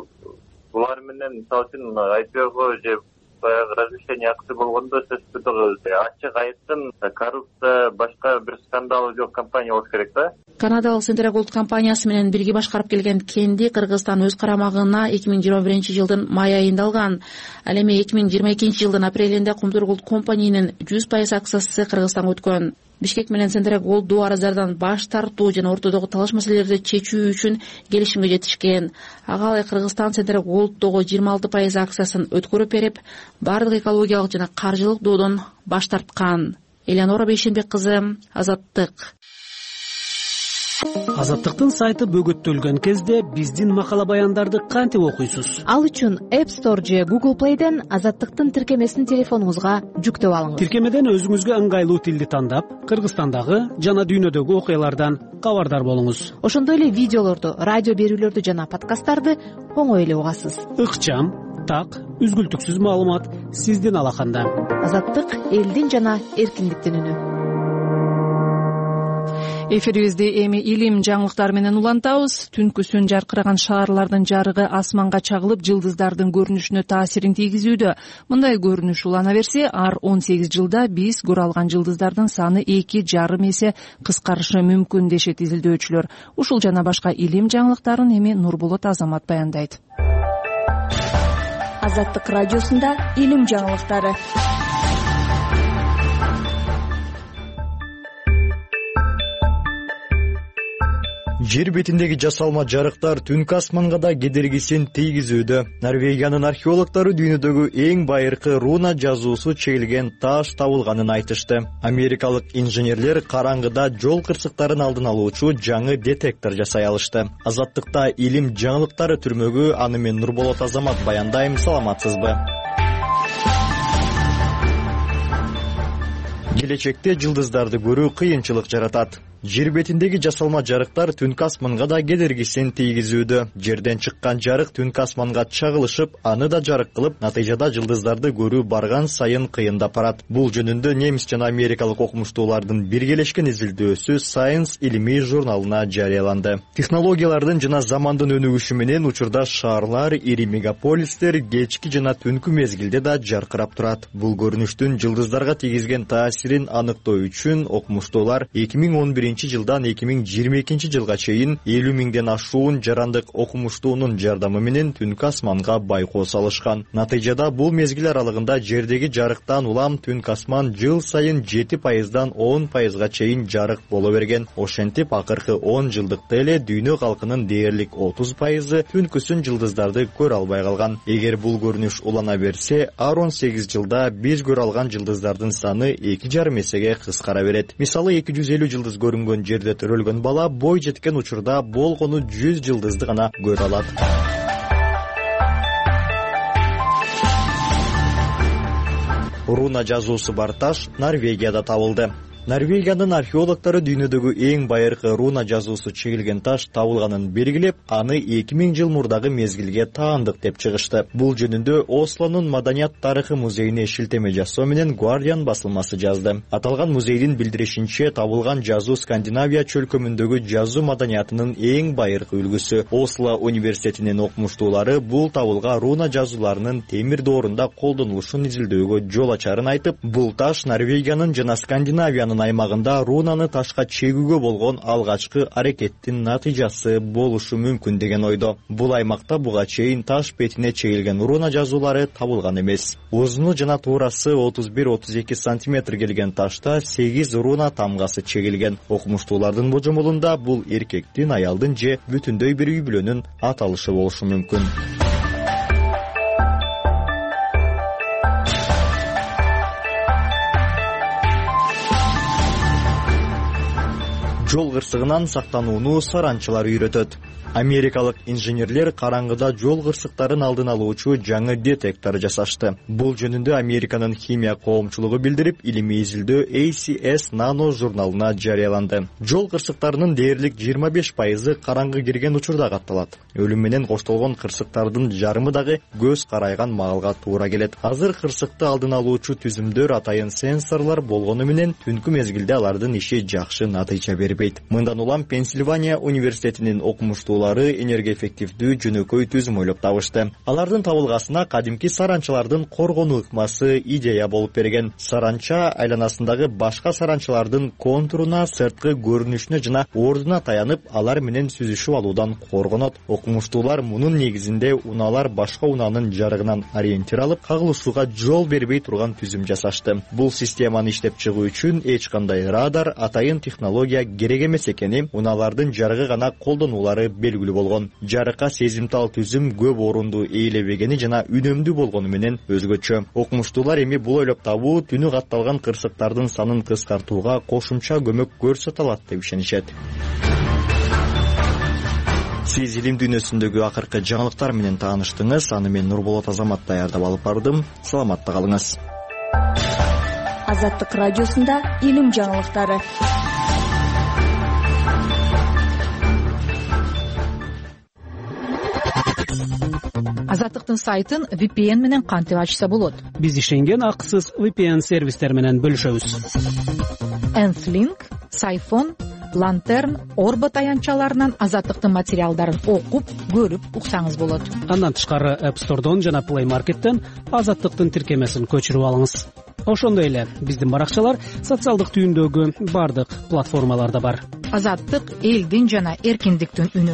булар менен мисалы үчүн ай пи ого же баягы размещение акция болгондо сөзсүз түрдө ачык айкын коррупция, башка бир скандалы жок компания болуш керек да. Канадалык Центра Голд компаниясы менен бирге башкарып келген кенди Кыргызстан өз карамагына эки миң жыйырма биринчи жылдын май айында алган. Ал эми эки миң жыйырма экинчи жылдын апрелинде Кумтөр Голд компаниянын жүз пайыз акциясы Кыргызстанга өткөн. Бишкек менен Центра Голд доо арыздардан баш тартуу жана ортодогу талаш маселелерди чечүү үчүн келишимге жетишкен. Ага алай Кыргызстан Центра Голддогу жыйырма алты пайыз акциясын өткөрүп берип, бардык экологиялык жана каржылык доодон баш тарткан. Элеонора Бейшенбек кызы, Азаттык. Азаттыктын сайты бөгөттөлгөн кезде биздин макала баяндарды кантип окуйсуз? Ал үчүн App Store же Google Play'ден Азаттыктын тиркемесин телефонуңузга жүктөп алыңыз. Тиркемеден өзүңүзгө ыңгайлуу тилди тандап, Кыргызстандагы жана дүйнөдөгү окуялардан кабардар болуңуз. Ошондой эле видеолорду, радио берүүлөрдү жана подкасттарды оңой эле угасыз. Ыкчам, так, үзгүлтүксүз маалымат сиздин алаканда. Азаттык элдин жана эркиндиктин үнү. Эфирибизди эми илим жаңылыктары менен улантабыз. Түнкүсүн жаркыраган шаарлардын жарыгы асманга чагылып, жылдыздардын көрүнүшүнө таасирин тийгизүүдө. Мындай көрүнүш улана берсе, ар он сегиз жылда биз көрө алган жылдыздардын саны эки жарым эсе кыскарышы мүмкүн дешет изилдөөчүлөр. Ушул жана башка илим жаңылыктарын эми Нурболот Азамат баяндайт. Азаттык радиосунда илим жаңылыктары. Жер бетиндеги жасалма жарыктар түнкү асманга да кедергисин тийгизүүдө. Норвегиянын археологдору дүйнөдөгү эң байыркы руна жазуусу чегилген таш табылганын айтышты. Америкалык инженерлер караңгыда жол кырсыктарын алдын алуучу жаңы детектор жасай алышты. Азаттыкта илим жаңылыктары түрмөгү, аны мен Нурболот Азамат баяндайм. Саламатсызбы? Келечекте жылдыздарды көрүү кыйынчылык жаратат. Жер бетиндеги жасалма жарыктар түнкү асманга да кедергисин тийгизүүдө. Жерден чыккан жарык түнкү асманга чагылышып, аны да жарык кылып, натыйжада жылдыздарды көрүү барган сайын кыйындап барат. Бул жөнүндө немис жана америкалык окумуштуулардын биргелешкен изилдөөсү Science илимий журналына жарыяланды. Технологиялардын жана замандын өнүгүшү менен учурда шаарлар, ири мегаполистер кечки жана түнкү мезгилде да жаркырап турат. Бул көрүнүштүн жылдыздарга тийгизген таасирин аныктоо үчүн окумуштуулар эки миң он биринчи жылдан эки миң жыйырма экинчи жылга чейин элүү миңден ашуун жарандык окумуштуунун жардамы менен түнкү асманга байкоо салышкан. Натыйжада бул мезгил аралыгында жердеги жарыктан улам түнкү асман жыл сайын жети пайыздан он пайызга чейин жарык боло берген. Ошентип акыркы он жылдыкта эле дүйнө калкынын дээрлик отуз пайызы түнкүсүн жылдыздарды көрө албай калган. Эгер бул көрүнүш улана берсе, ар он сегиз жылда биз көрө алган жылдыздардын саны эки жарым эсеге кыскара берет. Мисалы эки жүз элүү жылдыз көрүнгөн жерде төрөлгөн бала бой жеткен учурда болгону жүз жылдызды гана көрө алат. Руна жазуусу бар таш Норвегияда табылды. Норвегиянын археологдору дүйнөдөгү эң байыркы руна жазуусу чегилген таш табылганын белгилеп, аны эки миң жыл мурдагы мезгилге таандык деп чыгышты. Бул жөнүндө Ослонун Маданият тарыхы музейине шилтеме жасоо менен Guardian басылмасы жазды. Аталган музейдин билдиришинче, табылган жазуу Скандинавия чөлкөмүндөгү жазуу маданиятынын эң байыркы үлгүсү. Осло университетинин окумуштуулары бул табылга руна жазууларынын темир доорунда колдонулушун изилдөөгө жол ачарын айтып, бул таш Норвегиянын жана Скандинавиянын аймагында рунаны ташка чегүүгө болгон алгачкы аракеттин натыйжасы болушу мүмкүн деген ойдо. Бул аймакта буга чейин таш бетине чегилген руна жазуулары табылган эмес. Узуну жана туурасы отуз бир отуз эки сантиметр келген ташта сегиз руна тамгасы чегилген. Окумуштуулардын божомолунда бул эркектин, аялдын же бүтүндөй бир үй бүлөнүн аталышы болушу мүмкүн. Жол кырсыгынан сактанууну саранчылар үйрөтөт. Америкалык инженерлер караңгыда жол кырсыктарын алдын алуучу жаңы детектор жасашты. Бул жөнүндө Американын химия коомчулугу билдирип, илимий изилдөө A C S Nano журналына жарыяланды. Жол кырсыктарынын дээрлик жыйырма беш пайызы караңгы кирген учурда катталат. Өлүм менен коштолгон кырсыктардын жарымы дагы көз карайган маалга туура келет. Азыр кырсыкты алдын алуучу түзүмдөр атайын сенсорлор болгону менен түнкү мезгилде алардын иши жакшы натыйжа бербейт. Мындан улам Пенсильвания университетинин окумуштуулары энергоэффективдүү жөнөкөй түзүм ойлоп табышты. Алардын табылгасына кадимки саранчалардын коргонуу ыкмасы идея болуп берген. Саранча айланасындагы башка саранчалардын контуруна, сырткы көрүнүшүнө жана ордуна таянып, алар менен сүзүшүп алуудан коргонот. Окумуштуулар мунун негизинде унаалар башка унаанын жарыгынан ориентир алып, кагылышууга жол бербей турган түзүм жасашты. Бул системаны иштеп чыгуу үчүн эч кандай радар, атайын технология керек эмес экени, унаалардын жарыгы гана колдонулары белгилүү болгон. Жарыкка сезимтал түзүм көп орунду ээлебегени жана үнөмдүү болгону менен өзгөчө. Окумуштуулар эми бул ойлоп табуу түнү катталган кырсыктардын санын кыскартууга кошумча көмөк көрсөтө алат деп ишенишет. Сиз илим дүйнөсүндөгү акыркы жаңылыктар менен тааныштыңыз. Аны мен Нурболот Азамат даярдап алып бардым. Саламатта калыңыз. Азаттык радиосунда илим жаңылыктары. Азаттыктын сайтын V P N менен кантип ачса болот? Биз ишенген акысыз V P N сервистер менен бөлүшөбүз. Nthink, Siphon, Лантерн, Орбо таянчаларынан Азаттыктын материалдарын окуп, көрүп уксаңыз болот. Андан тышкары App Store'дон жана Play Market'тен Азаттыктын тиркемесин көчүрүп алыңыз. Ошондой эле биздин баракчалар социалдык түйүндөгү бардык платформаларда бар. Азаттык элдин жана эркиндиктин үнү.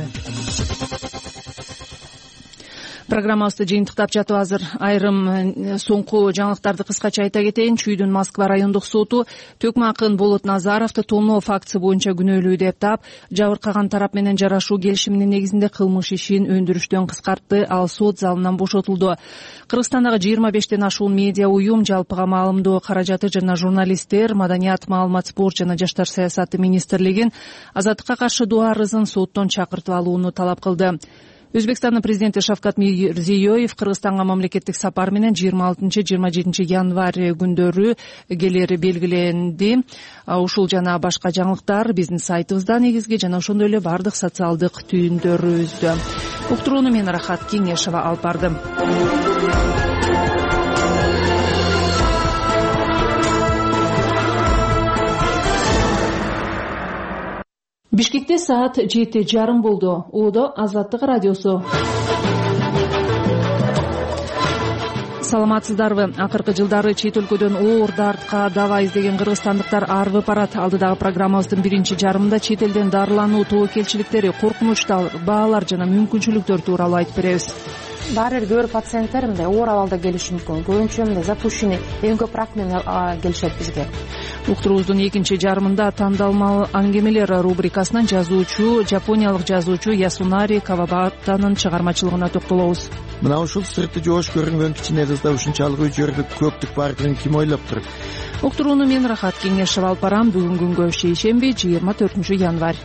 Программабызды жыйынтыктап жатып азыр айрым соңку жаңылыктарды кыскача айта кетейин. Чүйдүн Москва райондук соту Төкмө Акын Болот Назаровду тоноо фактысы боюнча күнөөлүү деп таап, жабыркаган тарап менен жарашуу келишиминин негизинде кылмыш ишин өндүрүштөн кыскартты. Ал сот залынан бошотулду. Кыргызстандагы жыйырма бештен ашуун медиа уюм жалпыга маалымдоо каражаты жана журналисттер Маданият, маалымат, спорт жана жаштар саясаты министрлигин Азаттыкка каршы доо арызын соттон чакыртып алууну талап кылды. Өзбекстандын президенти Шавкат Мирзиёев Кыргызстанга мамлекеттик сапар менен жыйырма алтынчы жыйырма жетинчи январь күндөрү келери белгиленди. Ушул жана башка жаңылыктар биздин сайтыбызда негизги жана ошондой эле бардык социалдык түйүндөрүбүздө. Уктурууну мен Рахат Кеңешова алып бардым. Бишкекте саат жети жарым болду. Оодо Азаттык радиосу. Саламатсыздарбы? Акыркы жылдары чет өлкөдөн оор дартка дава издеген кыргызстандыктар арып барат. Алдыдагы программабыздын биринчи жарымында чет элден дарылануу тобокелчиликтери, коркунучтар, баалар жана мүмкүнчүлүктөр тууралуу айтып беребиз. Баары бир кээ бир пациенттер мындай оор абалда келиши мүмкүн. Көбүнчө мындай запущенный эң көп рак менен келишет бизге. Уктуруубуздун экинчи жарымында тандалмал аңгемелер рубрикасынан жазуучу, жапониялык жазуучу Ясунари Кавабатанын чыгармачылыгына токтолобуз. Мына ушул сырты жоош көрүнгөн кичине кызда ушунчалык өчөрдүк көптүк бардыгын ким ойлоп туруп? Уктурууну мен Рахат Кеңешова алып барам. Бүгүн күнгө шейшемби жыйырма төртүнчү январь.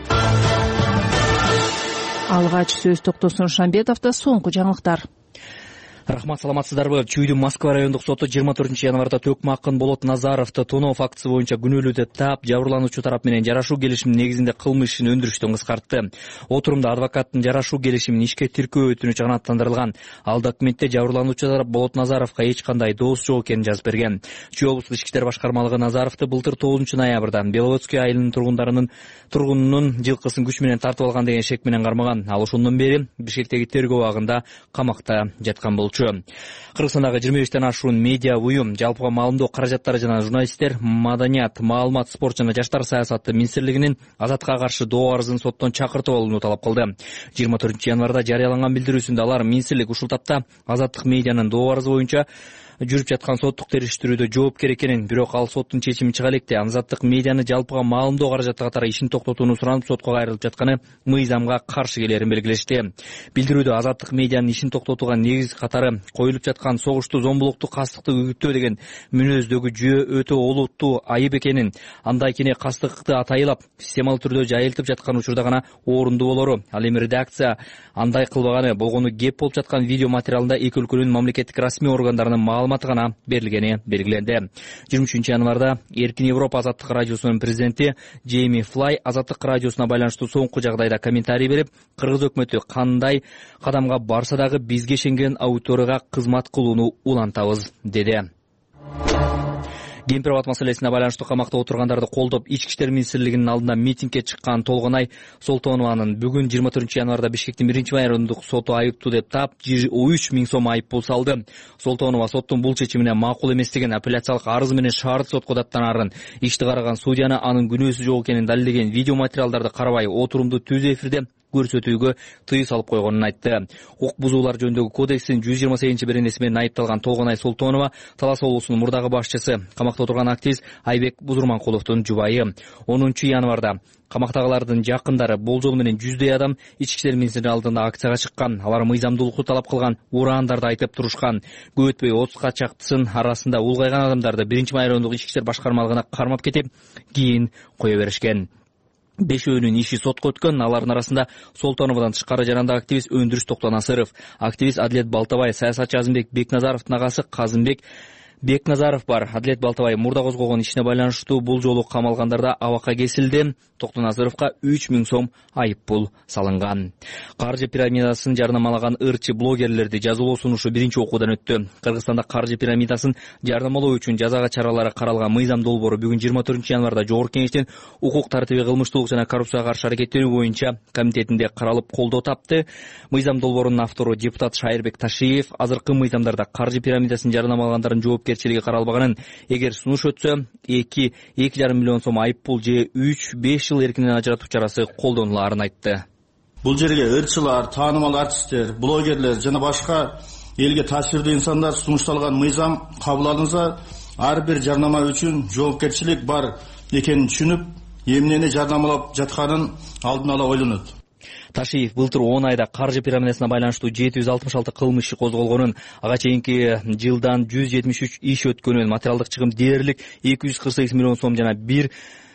Алгач сөз Токтосун Шамбетовдо соңку жаңылыктар. Рахмат, саламатсыздарбы? Чүйдүн Москва райондук соту жыйырма төртүнчү январда Төкмө Акын Болот Назаровду тоноо фактысы боюнча күнөөлүү деп таап, жабырлануучу тарап менен жарашуу келишиминин негизинде кылмыш ишин өндүрүштөн кыскартты. Отурумда адвокаттын жарашуу келишимин ишке тиркөө өтүнүчү канааттандырылган. Ал документте жабырлануучу тарап Болот Назаровго эч кандай доосу жок экенин жазып берген. Чүй облустук ички иштер башкармалыгы Назаровду былтыр тогузунчу ноябрда Беловодский айылынын тургундарынын тургунунун жылкысын күч менен тартып алган деген шек менен кармаган. Ал ошондон бери Бишкектеги тергөө абагында камакта жаткан болчу. Кыргызстандагы жыйырма бештен ашуун медиа уюм жалпыга маалымдоо каражаттары жана журналисттер Маданият, маалымат, спорт жана жаштар саясаты министрлигинин Азаттыкка каршы доо арызын соттон чакыртып алууну талап кылды. жыйырма төртүнчү январда жарыяланган билдирүүсүндө алар министрлик ушул тапта Азаттык медианын доо арызы боюнча жүрүп жаткан соттук териштирүүдө жоопкер экенин, бирок ал соттун чечими чыга электе Азаттык медианы жалпыга маалымдоо каражаты катары ишин токтотууну суранып сотко кайрылып жатканы мыйзамга каршы келерин белгилешти. Билдирүүдө Азаттык медианын ишин токтотууга негиз катары коюлуп жаткан согушту, зомбулукту, кастыкты үгүттөө деген мүнөздөгү жүйө өтө олуттуу айып экенин, андай кене кастыкты атайылап системалуу түрдө жайылтып жаткан учурда гана орунду болору, ал эми редакция андай кылбаганы болгону кеп болуп жаткан видео материалында эки өлкөнүн мамлекеттик расмий органдарынын маалыматы гана берилгени белгиленди. жыйырма үчүнчү январда Эркин Европа Азаттык радиосунун президенти Джейми Флай Азаттык радиосуна байланыштуу соңку жагдайда комментарий берип, кыргыз өкмөтү кандай кадамга барса дагы бизге ишенген аудиторияга кызмат кылууну улантабыз деди. Кемпир абад маселесине байланыштуу камакта отургандарды колдоп ички иштер министрлигинин алдына митингге чыккан Толгонай Солтонованын бүгүн жыйырма төртүнчү январда Бишкектин биринчи райондук соту айыптуу деп таап үч миң сом айып пул салды. Солтонова соттун бул чечимине макул эмес деген апелляциялык арыз менен шаардык сотко даттанаарын, ишти караган судьяны анын күнөөсү жок экенин далилдеген видео материалдарды карабай отурумду түз эфирде көрсөтүүгө тыюу салып койгонун айтты. Укук бузуулар жөнүндөгү кодекстин жүз жыйырма сегизинчи беренеси менен айыпталган Толгонай Солтонова Талас облусунун мурдагы башчысы, камакта отурган активист Айбек Бузурманкуловдун жубайы. онунчу январда камактагылардын жакындары болжол менен жүздөй адам ички иштер министринин алдында акцияга чыккан. Алар мыйзамдуулукку талап кылган ураандарды айтып турушкан. Көп өтпөй отузга чактысын арасында улгайган адамдарды биринчи райондук ички иштер башкармалыгына кармап кетип, кийин кое беришкен. Бешөөнүн иши сотко өткөн. Алардын арасында Солтоновдон тышкары жарандагы активист Өндүрүш Токтонасыров, активист Адилет Балтабай, саясатчы Азымбек Бекназаровдун агасы Казымбек Бекназаров бар. Адилет Балтабай мурда козгогон ишине байланыштуу бул жолу камалгандарда абакка кесилди. Токтоназаровго үч миң сом айып пул салынган. Каржы пирамидасын жарнамалаган ырчы блогерлерди жазалоо сунушу биринчи окуудан өттү. Кыргызстанда каржы пирамидасын жарнамалоо үчүн жазага чаралары каралган мыйзам долбоору бүгүн жыйырма төртүнчү январда Жогорку Кеңештин укук тартиби, кылмыштуулук жана коррупцияга каршы аракеттенүү боюнча комитетинде каралып колдоо тапты. Мыйзам долбоорунун автору депутат Шайырбек Ташиев азыркы мыйзамдарда каржы пирамидасын жарнамалагандардын жоопкерчилиги каралбаганын, эгер сунуш өтсө эки эки жарым миллион сом айып пул же үч беш жыл эркинен ажыратуу чарасы колдонулаарын айтты. Бул жерге ырчылар, таанымал артисттер, блогерлер жана башка элге таасирдүү инсандар сунушталган мыйзам кабыл алынса, ар бир жарнама үчүн жоопкерчилик бар экенин түшүнүп, эмнени жарнамалап жатканын алдын ала ойлонот. Ташиев былтыр он айда каржы пирамидасына байланыштуу жети жүз алтымыш алты кылмыш иши козголгонун, ага чейинки жылдан жүз жетимиш үч иш өткөнүн, материалдык чыгым дээрлик эки жүз кырк сегиз миллион сом жана бир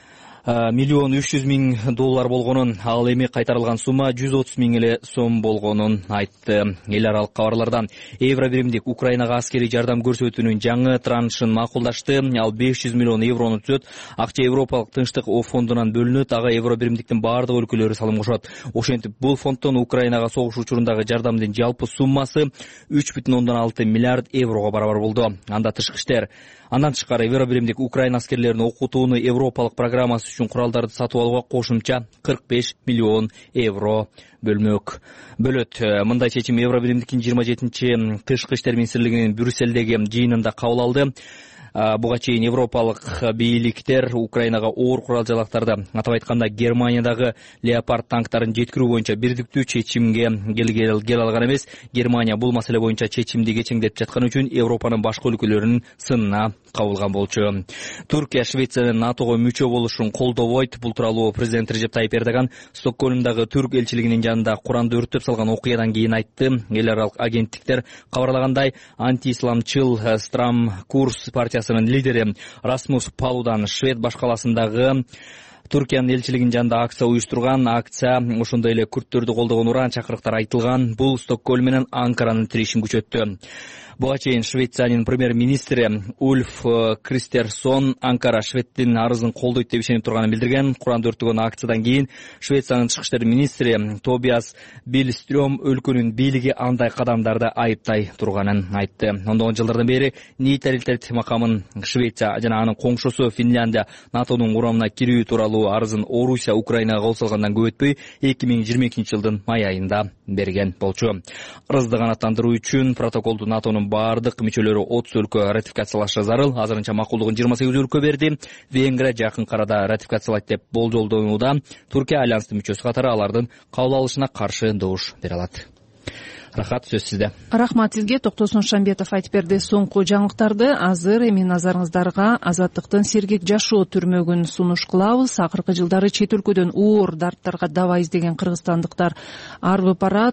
миллион үч жүз миң доллар болгонун, ал эми кайтарылган сумма жүз отуз миң эле сом болгонун айтты. Эл аралык кабарлардан евро биримдик Украинага аскерий жардам көрсөтүүнүн жаңы траншын макулдашты. Ал беш жүз миллион еврону түзөт. Акча Европалык тынчтык фондунан бөлүнөт. Ага евро биримдиктин баардык өлкөлөрү салым кошот. Ошентип бул фонддон Украинага согуш учурундагы жардамдын жалпы суммасы үч бүтүн ондон алты миллиард еврого барабар болду. Анда тышкы иштер Андан тышкары евро биримдик Украина аскерлерин окутууну Европалык программасы үчүн куралдарды сатып алууга кошумча кырк беш миллион евро бөлмөк бөлөт. Мындай чечим евро биримдиктин жыйырма жетинчи тышкы иштер министрлигинин Брюссельдеги жыйынында кабыл алды. Буга чейин европалык бийликтер Украинага оор курал жалактарды, атап айтканда Германиядагы Леопард танктарын жеткирүү боюнча бирдиктүү чечимге кел алган эмес. Германия бул маселе боюнча чечимди кечеңдетип жаткан үчүн Европанын башка өлкөлөрүнүн сынына кабылган болчу. Түркия Швециянын НАТОго мүчө болушун колдобойт. Бул тууралуу президент Режеп Тайип Эрдоган Стокгольмдагы түрк элчилигинин жанында Куранды өрттөп салган окуядан кийин айтты. Эл аралык агенттиктер кабарлагандай, антиисламчыл Страм Курс партиясынын лидери Расмус Палудан Швед башкаласындагы Түркиянын элчилигинин жанында акция уюштурган. Акция ошондой эле күрттөрдү колдогон уран чакырыктар айтылган. Бул Стокгольм менен Анкаранын тирешин күчөттү. Буга чейин Швециянын премьер-министри Ульф Кристерсон Анкара Шведтин арызын колдойт деп ишенип турганын билдирген. Куранды өрттөгөн акциядан кийин Швециянын тышкы иштер министри Тобиас Биллстрём өлкөнүн бийлиги андай кадамдарды айыптай турганын айтты. ондогон жылдардан бери нейтралитет макамын Швеция жана анын коңшусу Финляндия НАТОнун курамына кирүү тууралуу арызын Орусия Украинага кол салгандан көп өтпөй эки миң жыйырма экинчи жылдын май айында берген болчу. Арызды канааттандыруу үчүн протоколду НАТОнун бардык мүчөлөрү отуз өлкө ратификациялашы зарыл. Азырынча макулдугун жыйырма сегиз өлкө берди. Венгрия жакын арада ратификациялайт деп болжолдонууда. Түркия альянстын мүчөсү катары алардын кабыл алышына каршы добуш бере алат. Рахат, сөз сизде. Рахмат сизге. Токтосун Шамбетов айтып берди соңку жаңылыктарды. Азыр эми назарыңыздарга Азаттыктын сергек жашоо түрмөгүн сунуш кылабыз. Акыркы жылдары чет өлкөдөн оор дарттарга даба издеген кыргызстандыктар арбы парат,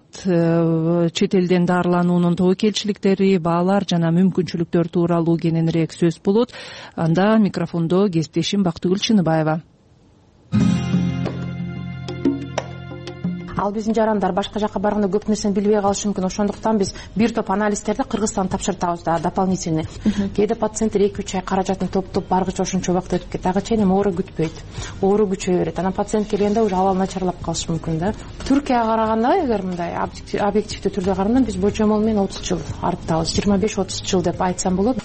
чет элден дарылануунун тобокелчиликтери, баалар жана мүмкүнчүлүктөр тууралуу кененирээк сөз болот. Анда микрофондо кесиптешим Бактыгүл Чыныбаева. Ал биздин жарандар башка жака барганда көп нерсени билбей калышы мүмкүн. Ошондуктан биз бир топ анализтерди Кыргызстанга тапшыртабыз да, дополнительный. Кээде пациенттер эки үч ай каражатын топтоп баргыча ошончо убакыт өтүп кетет. Ага чейин оору күтпөйт. Оору күчөй берет. Анан пациент келгенде уже абал начарлап калышы мүмкүн да. Түркияга караганда, эгер мындай объективдүү түрдө караганда биз божомол менен отуз жыл арттабыз. жыйырма беш отуз жыл деп айтсам болот.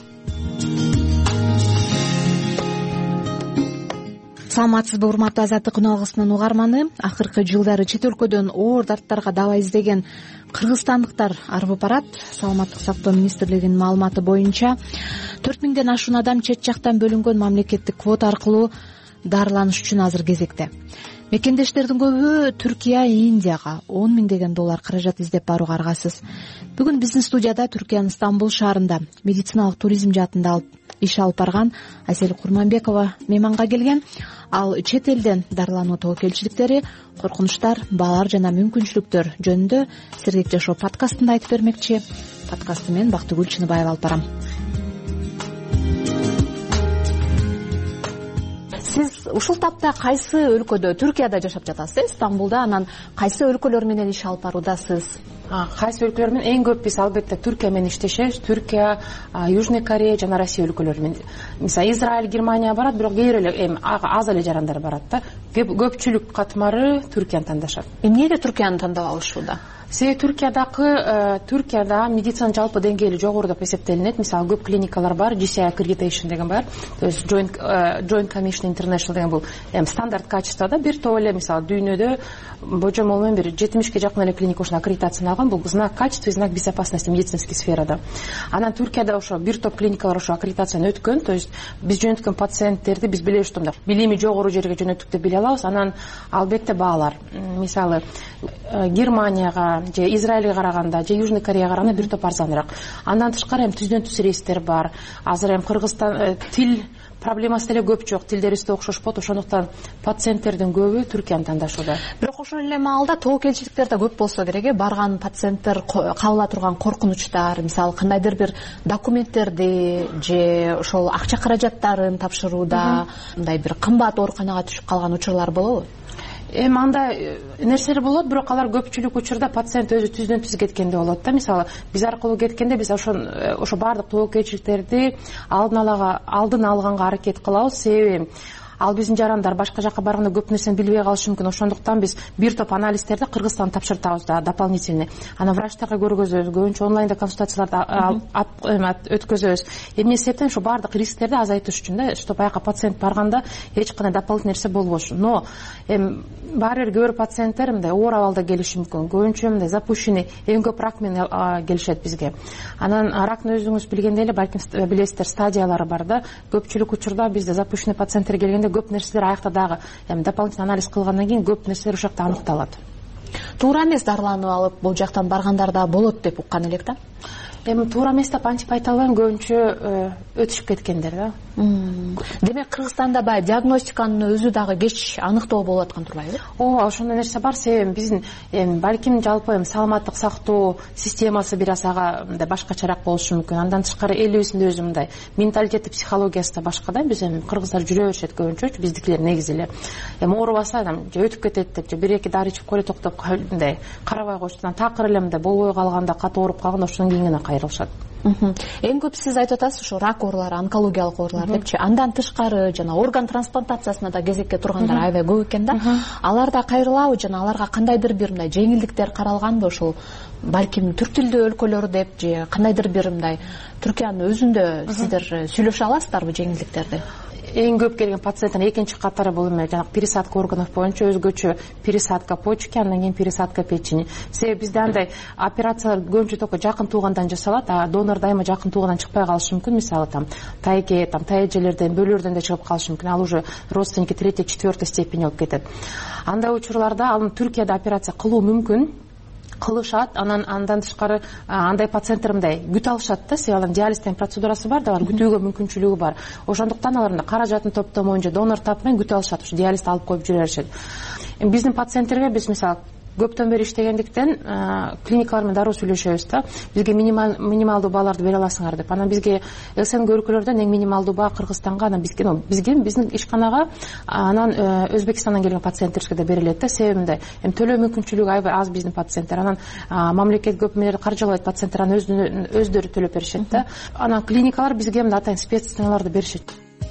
Саламатсызбы, урматтуу Азаттык күн алгысынын угарманы. Акыркы жылдары чет өлкөдөн оор дарттарга даба издеген кыргызстандыктар арбы парат. Саламаттык сактоо министрлигинин маалыматы боюнча төрт миңден ашуун адам чет жактан бөлүнгөн мамлекеттик квота аркылуу дарыланыш үчүн азыр кезекте. Мекендештердин көбү Түркия, Индияга он миңдеген доллар каражат издеп барууга аргасыз. Бүгүн биздин студияда Түркиянын Стамбул шаарында медициналык туризм жаатында алып иш алып барган Асель Курманбекова мейманга келген. Ал чет элден дарылануу тобокелчиликтери, коркунучтар, баалар жана мүмкүнчүлүктөр жөнүндө сергек жашоо подкастында айтып бермекчи. Подкастты мен Бактыгүл Чыныбаева алып барам. Сиз ушул тапта кайсы өлкөдө? Түркияда жашап жатасыз, Стамбулда, анан кайсы өлкөлөр менен иш алып баруудасыз? кайсы өлкөлөр менен эң көп биз албетте Түркия менен иштешебиз. Түркия, Южный Корея жана Россия өлкөлөрү менен. Мисалы Израиль, Германия барат, бирок кээ бир эле эми аз эле жарандар барат да. Көпчүлүк катмары Түркияны тандашат. Эмнеге Түркияны тандап алышууда? Себеби Түркиядагы Түркияда медицина жалпы деңгээли жогору деп эсептелинет. Мисалы көп клиникалар бар, джи си ай accreditation деген бар. То есть Joint Joint Commission International деген бул эми стандарт качествода бир топ эле мисалы дүйнөдө божомол менен бир жетимишке жакын эле клиника ушуну аккредитация алган. Бул знак качества и знак безопасности медицинский сферада. Анан Түркияда ошо бир топ клиникалар ошо аккредитацияны өткөн. То есть биз жөнөткөн пациенттерди биз билебиз что билими жогору жерге жөнөттүк деп биле алабыз. Анан албетте баалар. Мисалы Германияга же Израилге караганда, же Южный Кореяга караганда бир топ арзаныраак. Андан тышкары эми түздөн түз рейстер бар. Азыр эми Кыргызстан тил проблемасы деле көп жок, тилдерибиз да окшошпойт, ошондуктан пациенттердин көбү Түркияны тандашууда. Бирок ошол эле маалда тобокелчиликтер да көп болсо керек э, барган пациенттер кабыла турган коркунучтар, мисалы кандайдыр бир документтерди же ошол акча каражаттарын тапшырууда мындай бир кымбат ооруканага түшүп калган учурлар болобу? Эми андай нерселер болот, бирок алар көпчүлүк учурда пациент өзү түздөн түз кеткенде болот да. Мисалы биз аркылуу кеткенде биз ошо ошо баардык тобокелчиликтерди алдын алага алдын алганга аракет кылабыз. Себеби ал биздин жарандар башка жака барганда көп нерсени билбей калышы мүмкүн. Ошондуктан биз бир топ анализдерди Кыргызстанга тапшыртабыз да, дополнительный. Анан врачтарга көргөзөбүз, көбүнчө онлайнда консультацияларды өткөзөбүз. Эмне себептен ушу баардык рисктерди азайтыш үчүн да, чтобы аяка пациент барганда эч кандай дополнительный нерсе болбошу. Но эми баары бир кээ бир пациенттер мындай оор абалда келиши мүмкүн. Көбүнчө мындай запущенный эң көп рак менен келишет бизге. Анан рактын өзүңүз билгендей эле, балким билесиздер, стадиялары бар да. Көпчүлүк учурда бизде запущенный пациенттер келгенде көп нерселер аякта дагы эми дополнительный анализ кылгандан кийин көп нерселер ошол жакта аныкталат. Туура эмес дарыланып алып бул жактан баргандарда болот деп уккан элек да. Эми туура эмес деп антип айта албайм, көбүнчө өтүшүп кеткендер да. Демек Кыргызстанда баягы диагностиканын өзү дагы кеч аныктоо болуп аткан турбайбы? Ооба, ошондой нерсе бар. Себеби биздин эми балким жалпы эми саламаттык сактоо системасы бир аз ага мындай башкачараак болушу мүмкүн. Андан тышкары элибиздин өзү мындай менталитети, психологиясы да башка да. Биз эми кыргыздар жүрө беришет көбүнчө, биздикилер негизи эле. Эми оорубаса же өтүп кетет деп, же бир эки дары ичип койду токтоп мындай карабай коюштан такыр эле мындай болбой калганда, катуу ооруп калганда ошондон кийин гана кайрылышат. Эң көп сиз айтып атасыз ушу рак оорулары, онкологиялык оорулар депчи. Андан тышкары жана орган трансплантациясына да кезекке тургандар аябай көп экен да. Аларда кайрылабы жана аларга кандайдыр бир мындай жеңилдиктер каралганбы? Ошол балким түрк тилдүү өлкөлөр деп же кандайдыр бир мындай Түркиянын өзүндө сиздер сүйлөшө аласыздарбы жеңилдиктерди? Эң көп келген пациенттин экинчи катары бул эме жана пересадка органов боюнча өзгөчө пересадка почки, андан кийин пересадка печени. Себеби бизде андай операциялар көбүнчө только жакын туугандан жасалат, а донор дайыма жакын туугандан чыкпай калышы мүмкүн. Мисалы там тайке, там тайэжелерден, бөлөрдөн да чыгып калышы мүмкүн. Ал уже родственники третьей, четвертой степени болуп кетет. Андай учурларда ал Түркияда операция кылуу мүмкүн. Кылышат, анан андан тышкары андай пациенттер мындай күтө алышат да. Себеби диализ деген процедурасы бар да, алар күтүүгө мүмкүнчүлүгү бар. Ошондуктан алар каражатын топтомойнча, донор тапмай күтө алышат, ушу диализди алып коюп жүрө беришет. Биздин пациенттерге биз мисалы көптөн бери иштегендиктен клиникалар менен дароо сүйлөшөбүз да. Бизге минимал минималдуу бааларды бере аласыңар деп. Анан бизге СНГ өлкөлөрдөн эң минималдуу баа Кыргызстанга, анан бизге бизге биздин ишканага, анан Өзбекстандан келген пациенттерге да берилет да. Себеби мындай эми төлөө мүмкүнчүлүгү аябай аз биздин пациенттер. Анан мамлекет көп эмелер каржылабайт, пациенттер анан өздөрү төлөп беришет да. Анан клиникалар бизге мындай атайын спецценаларды беришет.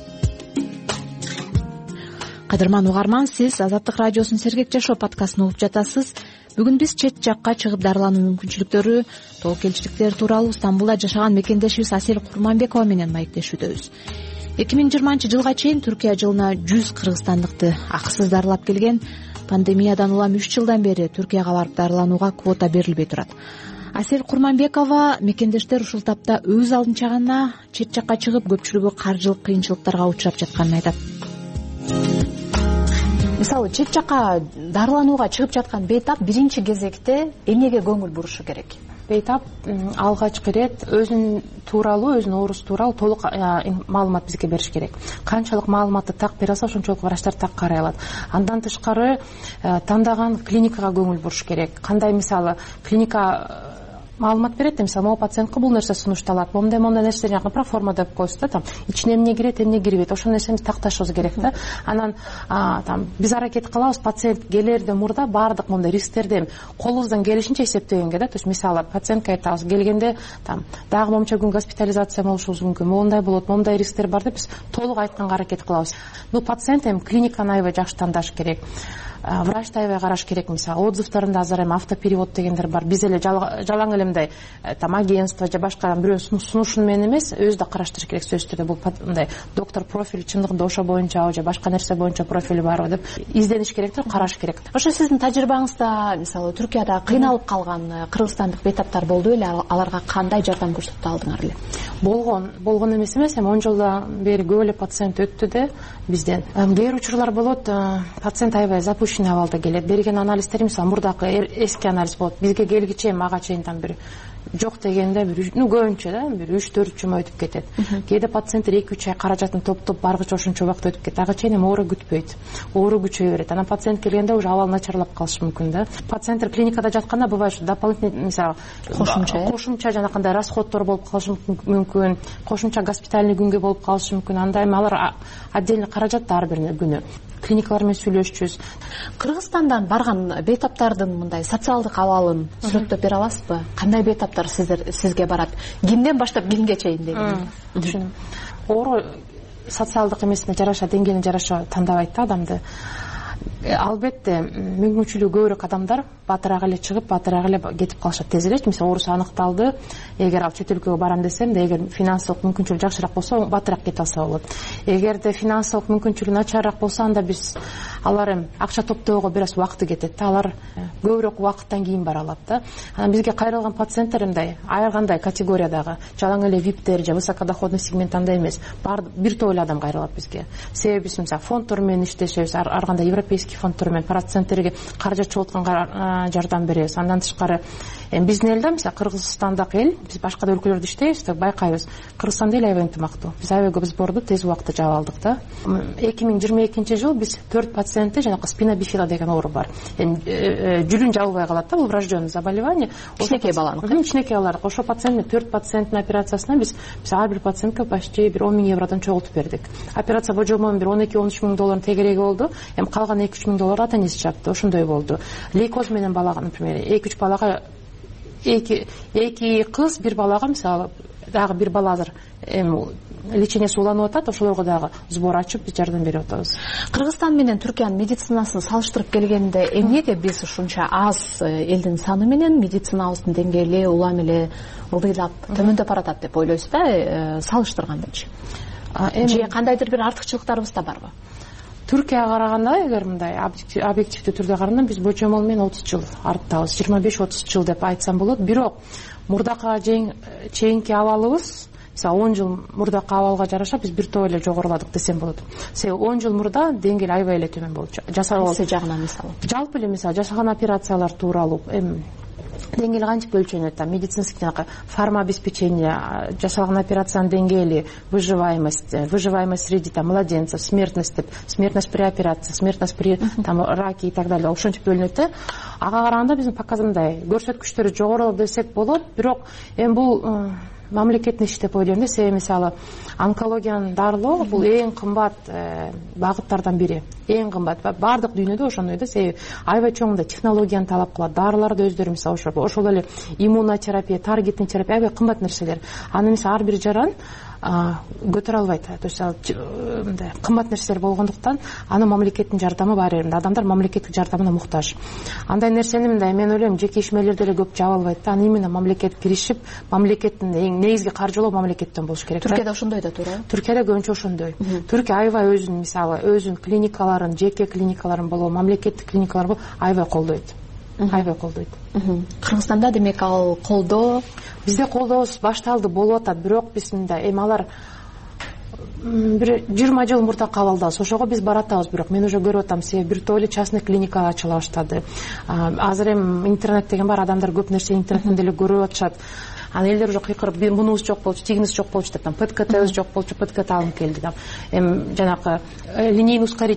Кадырман угарман, сиз Азаттык радиосунун Сергек жашоо подкастын угуп жатасыз. Бүгүн биз чет жакка чыгып дарылануу мүмкүнчүлүктөрү, тобокелчиликтер тууралуу Стамбулда жашаган мекендешибиз Асель Курманбекова менен маектешүүдөбүз. эки миң жыйырманчы жылга чейин Түркия жылына жүз кыргызстандыкты акысыз дарылап келген. Пандемиядан улам үч жылдан бери Түркияга барып дарыланууга квота берилбей турат. Асель Курманбекова мекендештер ушул тапта өз алдынча гана чет жакка чыгып, көпчүлүгү каржылык кыйынчылыктарга учурап жатканын айтат. Мисалы, чет жакка дарыланууга чыгып жаткан бейтап биринчи кезекте эмнеге көңүл бурушу керек? Бейтап алгачкы ирет өзүнүн тууралуу, өзүнүн оорусу тууралуу толук маалымат бизге бериш керек. Канчалык маалыматты так бере алса, ошончолук врачтар так карай алат. Андан тышкары тандаган клиникага көңүл буруш керек. Кандай мисалы клиника маалымат берет да, мисалы могу пациентке бул нерсе сунушталат, момундай момундай нерсе жанагы проформа деп коебуз да, там ичине эмне кирет, эмне кирбейт, ошол нерсени такташыбыз керек да. Анан там биз аракет кылабыз пациент келерден мурда баардык мындай рисктерди колубуздан келишинче эсептегенге да. То есть мисалы пациентке айтабыз, келгенде там дагы момунча күн госпитализация болушубуз мүмкүн, моундай болот, моундай рисктер бар деп биз толук айтканга аракет кылабыз. Ну пациент эми клиниканы аябай жакшы тандаш керек, врачты аябай караш керек. Мисалы отзывдарында азыр эми автоперевод дегендер бар. Биз эле жалаң эле мындай там агентство же башка бирөө сунушун менен эмес, өзү да караштырыш керек сөзсүз түрдө. Бул мындай доктор профили чындыгында ошо боюнчабы же башка нерсе боюнча профили барбы деп издениш керек да, караш керек. Ошо сиздин тажрыйбаңызда мисалы Түркияда кыйналып калган кыргызстандык бейтаптар болду беле, аларга кандай жардам көрсөтүп алдыңар эле? Болгон, болгон эмес эмес, эми он жылдан бери көп эле пациент өттү да бизден. Кээ бир учурлар болот, пациент аябай запущенный абалда келет. Берген анализдер мисалы мурдакы эски анализ болот. Бизге келгиче мага чейин там бир жок дегенде бир, ну көбүнчө да бир үч төрт жума өтүп кетет. Кээде пациенттер эки үч ай каражатын топтоп баргыча ошончо убакыт өтүп кетет. Ага чейин оору күтпөйт. Оору күчөйө берет. Анан пациент келгенде уже абал начарлап калышы мүмкүн да. Пациенттер клиникада жатканда бывает дополнительный мисалы кошумча кошумча жанакындай расходдор болуп калышы мүмкүн, кошумча госпитальный күнгө болуп калышы мүмкүн. Андай алар отдельно каражат да ар бир күнү. Клиникалар менен сүйлөшчүбүз. Кыргызстандан барган бейтаптардын мындай социалдык абалын сүрөттөп бере аласызбы? Кандай бейтаптар сиздер сизге барат? Кимден баштап кимге чейин деген? Түшүнөм. Оору социалдык эмесине жараша, деңгээлине жараша тандабайт да адамды. Албетте мүмкүнчүлүгү көбүрөөк адамдар батыраак эле чыгып, батыраак эле кетип калышат тезирээч. Мисалы оорусу аныкталды, эгер ал чет өлкөгө барам десем да, эгер финансылык мүмкүнчүлүгү жакшыраак болсо, батыраак кете алса болот. Эгерде финансылык мүмкүнчүлүгү начарраак болсо, анда биз алар эми акча топтоого бир аз убакыты кетет да, алар көбүрөөк убакыттан кийин бара алат да. Анан бизге кайрылган пациенттер мындай ар кандай категориядагы, жалаң эле виптер же высокодоходный сегмент андай эмес, бир топ эле адам кайрылат бизге. Себеби биз мисалы фонддор менен иштешебиз, ар кандай европейский фонддор менен пациенттерге каражат чогултканга жардам беребиз. Андан тышкары эми биздин элде мисалы Кыргызстандагы эл, биз башка да өлкөлөрдө иштейбиз да, байкайбыз. Кыргызстанда эл аябай ынтымактуу. Биз аябай көп сборду тез убакытта жаап алдык да. эки миң жыйырма экинчи жыл биз төрт пациентте жанагы спина бифида деген оору бар. Эми жүлүн жабылбай калат да, бул врожденный заболевание. Кичинекей баланыкы. Кичинекей балалар. Ошо пациенттин төрт пациенттин операциясына биз биз ар бир пациентке почти бир он миң евродон чогултуп бердик. Операция божомон бир он эки он үч миң доллардын тегереги болду. Эми калган эки үч миң доллар ата энеси жапты. Ошондой болду. Лейкоз менен балага, например, эки үч балага эки эки кыз, бир балага мисалы дагы бир бала азыр эми лечениясы уланып атат, ошолорго дагы сбор ачып биз жардам берип атабыз. Кыргызстан менен Түркиянын медицинасын салыштырып келгенде эмнеге биз ушунча аз элдин саны менен медицинабыздын деңгээли улам эле ылдыйлап төмөндөп баратат деп ойлойсуз да, салыштыргандачы? Же кандайдыр бир артыкчылыктарыбыз да барбы? Түркияга караганда, эгер мындай объективдүү түрдө караганда, биз божомол менен отуз жыл арттабыз, жыйырма беш отуз жыл деп айтсам болот. Бирок мурдакы чейинки абалыбыз, мисалы он жыл мурдакы абалга жараша биз бир топ эле жогоруладык десем болот. Себеби он жыл мурда деңгээл аябай эле төмөн болчу. Жасалган жагынан мисалы. Жалпы эле мисалы жасалган операциялар тууралуу эми деңгээл кантип өлчөнөт? Там медицинский жанагы фармообеспечение, жасалган операциянын деңгээли, выживаемость, выживаемость среди там младенцев, смертность деп, смертность при операции, смертность при там раке и так далее. Ошентип бөлүнөт да. Ага караганда биздин показандай көрсөткүчтөрү жогору десек болот, бирок эми бул мамлекеттин иши деп ойлойм да. Себеби мисалы онкологияны дарылоо бул эң кымбат багыттардан бири. Эң кымбат. Бардык дүйнөдө ошондой да. Себеби аябай чоң да технологияны талап кылат. Дарыларды өздөрү мисалы ошо ошол эле иммунотерапия, таргетный терапия аябай кымбат нерселер. Аны мисалы ар бир жаран көтөрө албайт. То есть мындай кымбат нерселер болгондуктан аны мамлекеттин жардамы бар жеринде. Адамдар мамлекеттик жардамына муктаж. Андай нерсени мындай мен ойлойм жеке ишмерлер деле көп жаба албайт да. Аны именно мамлекет киришип, мамлекеттин эң негизги каржылоо мамлекеттен болуш керек. Түркияда ошондой да туурабы? Түркияда көбүнчө ошондой. Түркия аябай өзүнүн мисалы өзүнүн клиникаларын, жеке клиникаларын болобу, мамлекеттик клиникалар болобу аябай колдойт. Аябай колдойт. Кыргызстанда демек ал колдоо, бизде колдообуз башталды, болуп атат. Бирок биз мындай эми алар бир жыйырма жыл мурда кабылдабыз. Ошого биз баратабыз, бирок мен уже көрүп атам, себеби бир топ эле частный клиника ачыла баштады. Азыр эми интернет деген бар, адамдар көп нерсе интернеттен деле көрүп атышат. Аны элдер уже кыйкырып, мунубуз жок болчу, тигиниз жок болчу деп, там ПТКТбиз жок болчу, ПТКТ алынып келди деп. Эми жанакы линейный ускоритель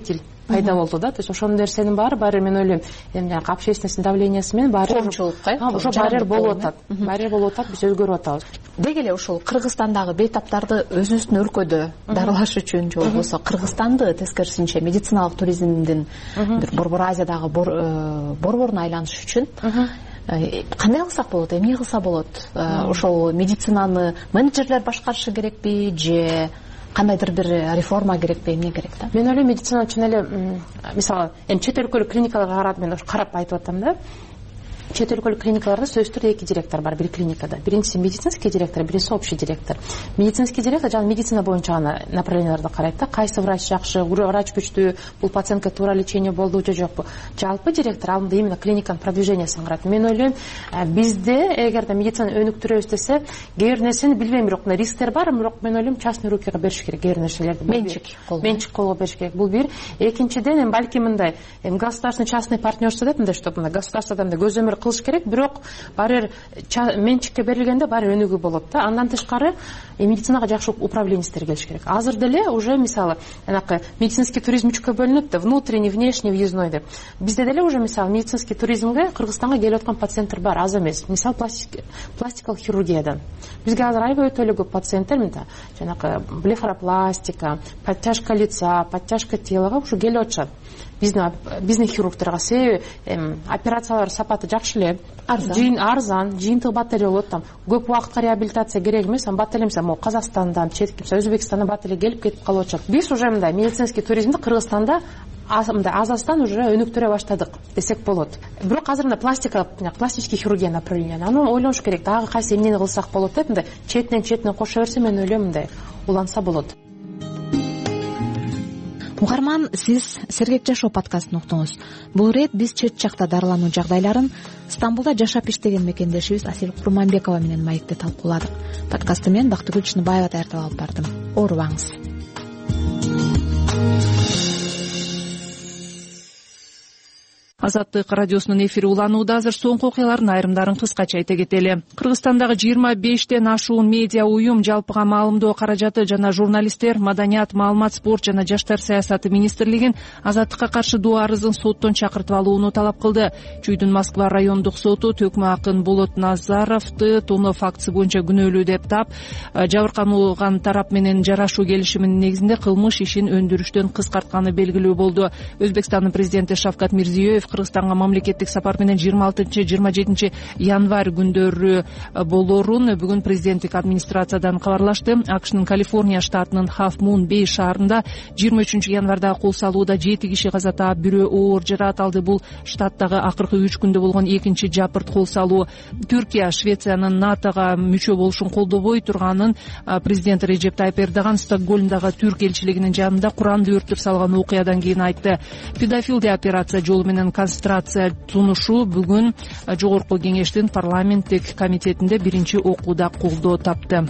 пайда болду да. То есть ошол нерсенин баары баары мен ойлойм эми жанагы общественность давлениясы менен баары коомчулукка ошо баары болуп атат баары болуп атат, биз өзгөрүп атабыз. Деги эле ушул Кыргызстандагы бейтаптарды өзүбүздүн өлкөдө дарылаш үчүн же болбосо Кыргызстанды тескерисинче медициналык туризмдин бир Борбор Азиядагы борборуна айланыш үчүн кандай кылсак болот, эмне кылса болот? Ошол медицинаны менеджерлер башкарышы керекпи же кандайдыр бир реформа керекпи, эмне керек да? Мен ойлойм медицина чын эле мисалы эми чет өлкөлүк клиникаларга карап мен карап айтып атам да. Чет өлкөлүк клиникаларда сөзсүз түрдө эки директор бар бир клиникада. Биринчиси медицинский директор, биринчиси общий директор. Медицинский директор жана медицина боюнча гана направленияларды карайт да. Кайсы врач жакшы, врач күчтүү, бул пациентке туура лечение болду же жокпу. Жалпы директор ал именно клиниканын продвижениясын карайт. Мен ойлойм, бизде эгерде медицинаны өнүктүрөбүз десе, кээ бир нерсени билбейм, бирок рисктер бар, бирок мен ойлойм частный рукага бериш керек кээ бир нерселерди. Менчик колго. Менчик колго бериш керек. Бул бир. Экинчиден эми балки мындай, эми государственный частный партнерство деп мындай, чтоб мына государстводан да көзөмөл кылыш керек, бирок баары менчикке берилгенде баары өнүгүү болот да. Андан тышкары медицинага жакшы управленецтер келиш керек. Азыр деле уже мисалы анакы медицинский туризм үчкө бөлүнөт да, внутренний, внешний, въездной деп. Бизде деле уже мисалы медицинский туризмге Кыргызстанга келип аткан пациенттер бар, аз эмес. Мисалы пластикалык хирургиядан. Бизге азыр аябай өтө эле көп пациенттер мында жанакы блефаропластика, подтяжка лица, подтяжка телага ушу келип атышат. Биздин биздин хирургдерга себеби операциялар сапаты жакшы эле, арзан, арзан, жыйынтыгы бат эле болот там. Көп убакытка реабилитация керек эмес, ам бат эле мисалы могу Казакстандан, четке, Өзбекстандан бат эле келип кетип калып атышат. Биз уже мындай медицинский туризмди Кыргызстанда мындай азастан уже өнүктүрө баштадык десек болот. Бирок азыр мына пластика, пластический хирургия направление, аны ойлонуш керек. Дагы кайсы эмнени кылсак болот деп мындай четинен четине кошо берсе, мен ойлойм мындай уланса болот. Угарман, сиз Сергек жашоо подкастын уктуңуз. Бул ирет биз чет жакта дарылануу жагдайларын Стамбулда жашап иштеген мекендешибиз Асел Курманбекова менен маекте талкууладык. Подкастты мен Бактыгүл Чыныбаева даярдап алып бардым. Оорубаңыз. Азаттык радиосунун эфири уланууда. Азыр соңку окуялардын айрымдарын кыскача айта кетели. Кыргызстандагы жыйырма бештен ашуун медиа уюм жалпыга маалымдоо каражаты жана журналисттер Маданият, маалымат, спорт жана жаштар саясаты министрлигин азаттыкка каршы доо арызын соттон чакыртып алууну талап кылды. Чүйдүн Москва райондук соту Төкмө Акын Болот Назаровду тоноо фактысы боюнча күнөөлүү деп таап, жабырканууган тарап менен жарашуу келишиминин негизинде кылмыш ишин өндүрүштөн кыскартканы белгилүү болду. Өзбекстандын президенти Шавкат Мирзиёев Кыргызстанга мамлекеттик сапар менен жыйырма алтынчы жыйырма жетинчи январь күндөрү болорун бүгүн президенттик администрациядан кабарлашты. АКШнын Калифорния штатынын Half Moon Bay шаарында жыйырма үчүнчү январда кол салууда жети киши каза таап, бирөө оор жаракат алды. Бул штаттагы акыркы үч күндө болгон экинчи жапырт кол салуу. Түркия Швециянын НАТОга мүчө болушун колдобой турганын президент Режеп Тайып Эрдоган Стокгольмдагы Түрк элчилигинин жанында куранды өрттөп салган окуядан кийин айтты. Педофилдия операция жолу менен концентрация сунушу бүгүн жогорку кеңештин парламенттик комитетинде биринчи окууда колдоо тапты.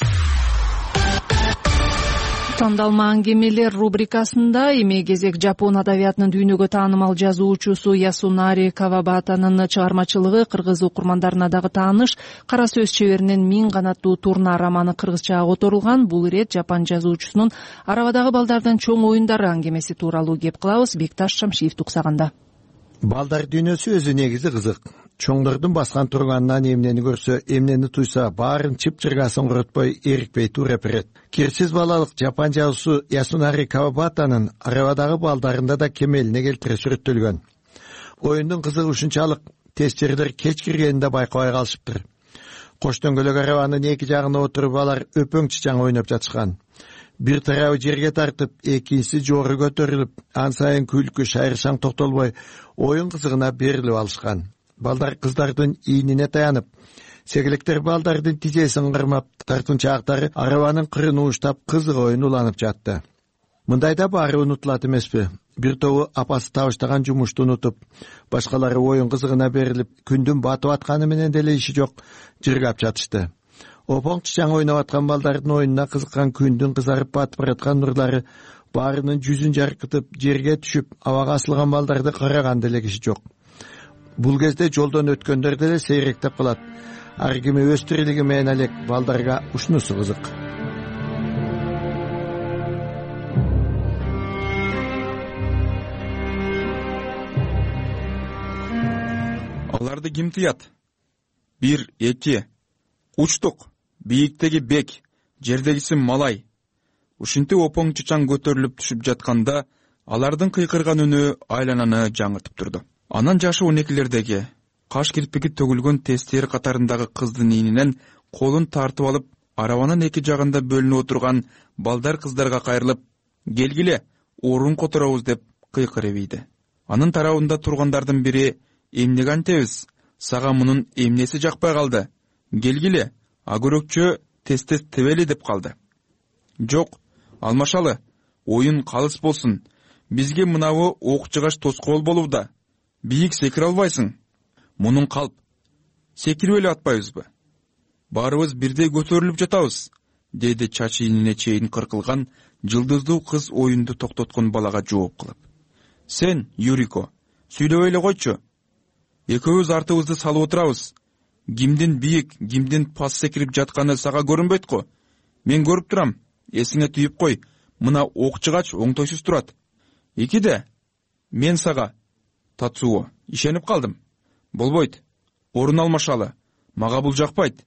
Тандалма аңгемелер рубрикасында эми кезек Жапон адабиятынын дүйнөгө таанымал жазуучусу Ясунари Кавабатанын чыгармачылыгы кыргыз окурмандарына дагы тааныш Кара сөз чеберинин Миң канаттуу турна романы кыргызчага которулган. Бул ирет Жапон жазуучусунун Арабадагы балдардын чоң оюндары аңгемеси тууралуу кеп кылабыз. Бекташ Шамшиев туксаганда. Балдар дүйнөсү өзү негизи кызык. Чоңдордун баскан турганынан эмнени көрсө, эмнени туйса, баарын чып-чырга соңгоротпой, эрикпей туура берет. Кирсиз балалык Жапон жазуусу Ясунари Кавабатанын Арабадагы балдарында да кемелине келтире сүрөттөлгөн. Оюндун кызыгы ушунчалык тестчилер кеч киргенинде байкабай калышыптыр. Кош дөңгөлөк арабанын эки жагына отуруп алар өпөң чычаң ойноп жатышкан. Бир тарабы жерге тартып, экинчиси жогору көтөрүлүп, ан сайын күлкү шайршаң токтолбой оюн кызыгына берилип алышкан. Балдар кыздардын ийнине таянып, сегелектер балдардын тизесин кырмап, тартынчаактары арабанын кырын уштап кызык оюн уланып жатты. Мындайда баары унутулат эмеспи? Бир тобу апасы табыштаган жумушту унутуп, башкалары оюн кызыгына берилип, күндүн батып атканы менен деле иши жок жыргап жатышты. Опоң чычаң ойноп аткан балдардын оюнуна кызыккан күндүн кызарып батып бараткан нурлары баарынын жүзүн жаркытып, жерге түшүп, абага асылган балдарды караган деле киши жок. Бул кезде жолдон өткөндөр деле сейректеп калат. Ар кими өз тирилиги менен элек балдарга ушунусу кызык. Аларды ким тыят? Бир, эки. Учтук, бийиктеги бек, жердегиси малай. Ушинтип опоң чычаң көтөрүлүп түшүп жатканда алардын кыйкырган үнү айлананы жаңыртып турду. Анан жашы он экилердеги каш кирпиги төгүлгөн тестери катарындагы кыздын ийининен колун тартып алып, арабанын эки жагында бөлүнүп отурган балдар кыздарга кайрылып, келгиле, орун которобуз деп кыйкырып ийди. Анын тарабында тургандардын бири, эмнеге антебиз? Сага мунун эмнеси жакпай калды? Келгиле, агөрөкчө тез-тез тебели деп калды. Жок, алмашалы, оюн калыс болсун. Бизге мынабы ок жыгач тоскоол болууда. Бийик секире албайсың. Мунун калп. Секирип эле атпайбызбы? Баарыбыз бирдей көтөрүлүп жатабыз, деди чачы ийинине чейин кыркылган жылдыздуу кыз оюнду токтоткон балага жооп кылып. Сен, Юрико, сүйлөбөй эле койчу. Экөөбүз артыбызды салып отурабыз. Кимдин бийик, кимдин пас секирип жатканы сага көрүнбөйт го. Мен көрүп турам. Эсиңе түйүп кой, мына ок жыгач оңтойсуз турат. Экиде, мен сага, Тацуо, ишенип калдым. Болбойт. Орун алмашалы. Мага бул жакпайт.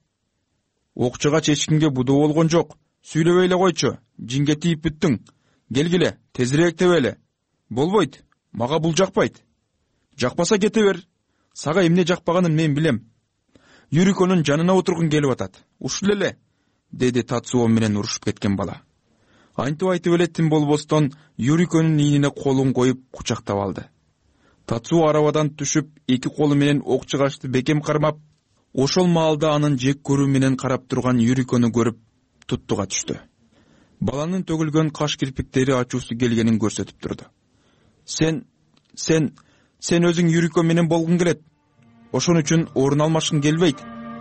Ок жыгач эч кимге будуу болгон жок. Сүйлөбөй эле койчу. Жинге тийип бүттүң. Келгиле, тезирээк тебели. Болбойт. Мага бул жакпайт. Жакпаса кете бер. Сага эмне жакпаганын мен билем. Юриконун жанына отургун келип атат. Ушул эле, деди Тацуо менен урушуп кеткен бала. Антип айтып элеттин болбостон Юриконун ийинине колун коюп кучактап алды. Тацуо арабадан түшүп, эки колу менен ок жыгачты бекем кармап, ошол маалда анын жек көрүү менен карап турган Юрикону көрүп, туттуга түштү. Баланын төгүлгөн каш кирпиктери ачуусу келгенин көрсөтүп турду. Сен, сен, сен өзүң Юрико менен болгуң келет. Ошон үчүн орун алмашың келбейт.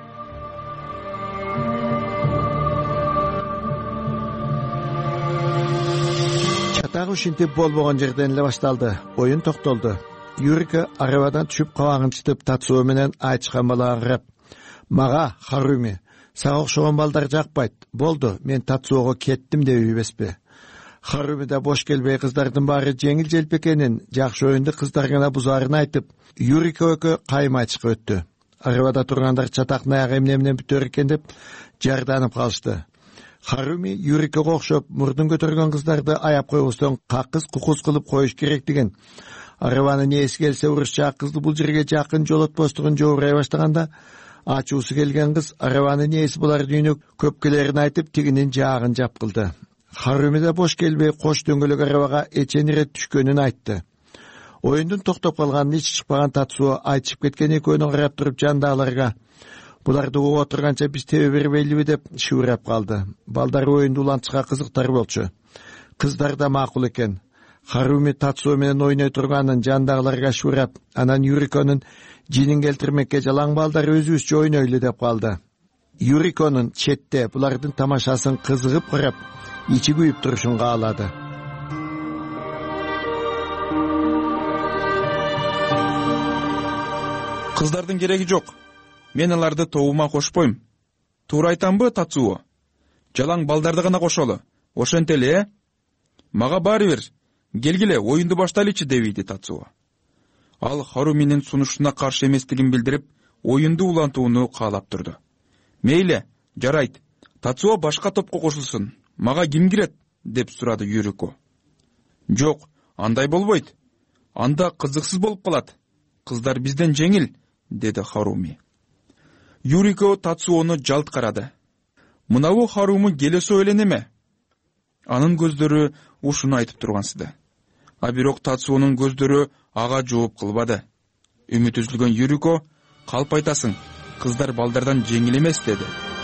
Чатак ушинтип болбогон жерден эле башталды. Оюн токтолду. Юрико арабадан түшүп кабагын чытып Тацуо менен айтышкан балага карап: "Мага, Харуми, сага окшогон балдар жакпайт. Болду, мен Тацуого кеттим деп ийбеспи?" Харуми да бош келбей кыздардын баары жеңил желп экенин, жакшы оюнду кыздар гана бузаарын айтып, Юрико экөө кайым айтышка өттү. Арабада тургандар чатактын аягы эмне менен бүтөр экен деп жарданып калышты. Харуми Юрикого окшоп мурдун көтөргөн кыздарды аяп койбостон какыс кукус кылып коюш керектигин, арабанын ээси келсе урушчаак кызды бул жерге жакын жолотпостугун жоорай баштаганда, ачуусу келген кыз арабанын ээси булардын үйүнө көпкелерин айтып тигинин жаагын жапкылды. Харуми да бош келбей кош дөңгөлөк арабага эчен ирет түшкөнүн айтты. Оюндун токтоп калганын ич чыкпаган Тацуо айтышып кеткен экөөнү карап туруп жандагыларга: "Буларды угуп отурганча биз тебе бербейлиби?" деп шуурап калды. Балдар оюнду улантышка кызыктар болчу. Кыздар да макул экен. Харуми Тацуо менен ойной турганын жандагыларга шуурап, анан Юриконун жинин келтирмекке жалаң балдар өзүбүзчө ойнойлу деп калды. Юриконун четте булардын тамашасын кызыгып карап, ичи күйүп турушун каалады. Кыздардын кереги жок. Мен аларды тобума кошпойм. Туура айтамбы, Тацуо? Жалаң балдарды гана кошолу. Ошентели, э? Мага баары бир. Келгиле, оюнду баштайлычы, дебийди Тацуо. Ал Харуминин сунушуна каршы эместигин билдирип, оюнду улантууну каалап турду. Мейли, жарайт. Тацуо башка топко кошулсун. Мага ким кирет? Деп сурады Юрико. Жок, андай болбойт. Анда кызыксыз болуп калат. Кыздар бизден жеңил, деди Харуми. Юрико Тацуону жалт карады. Мынабу Харуми келесо эле неме? Анын көздөрү ушуну айтып тургансыды. А бирок Тацуонун көздөрү ага жооп кылбады. Үмүт үзүлгөн Юрико: "Калп айтасың, кыздар балдардан жеңил эмес", деди.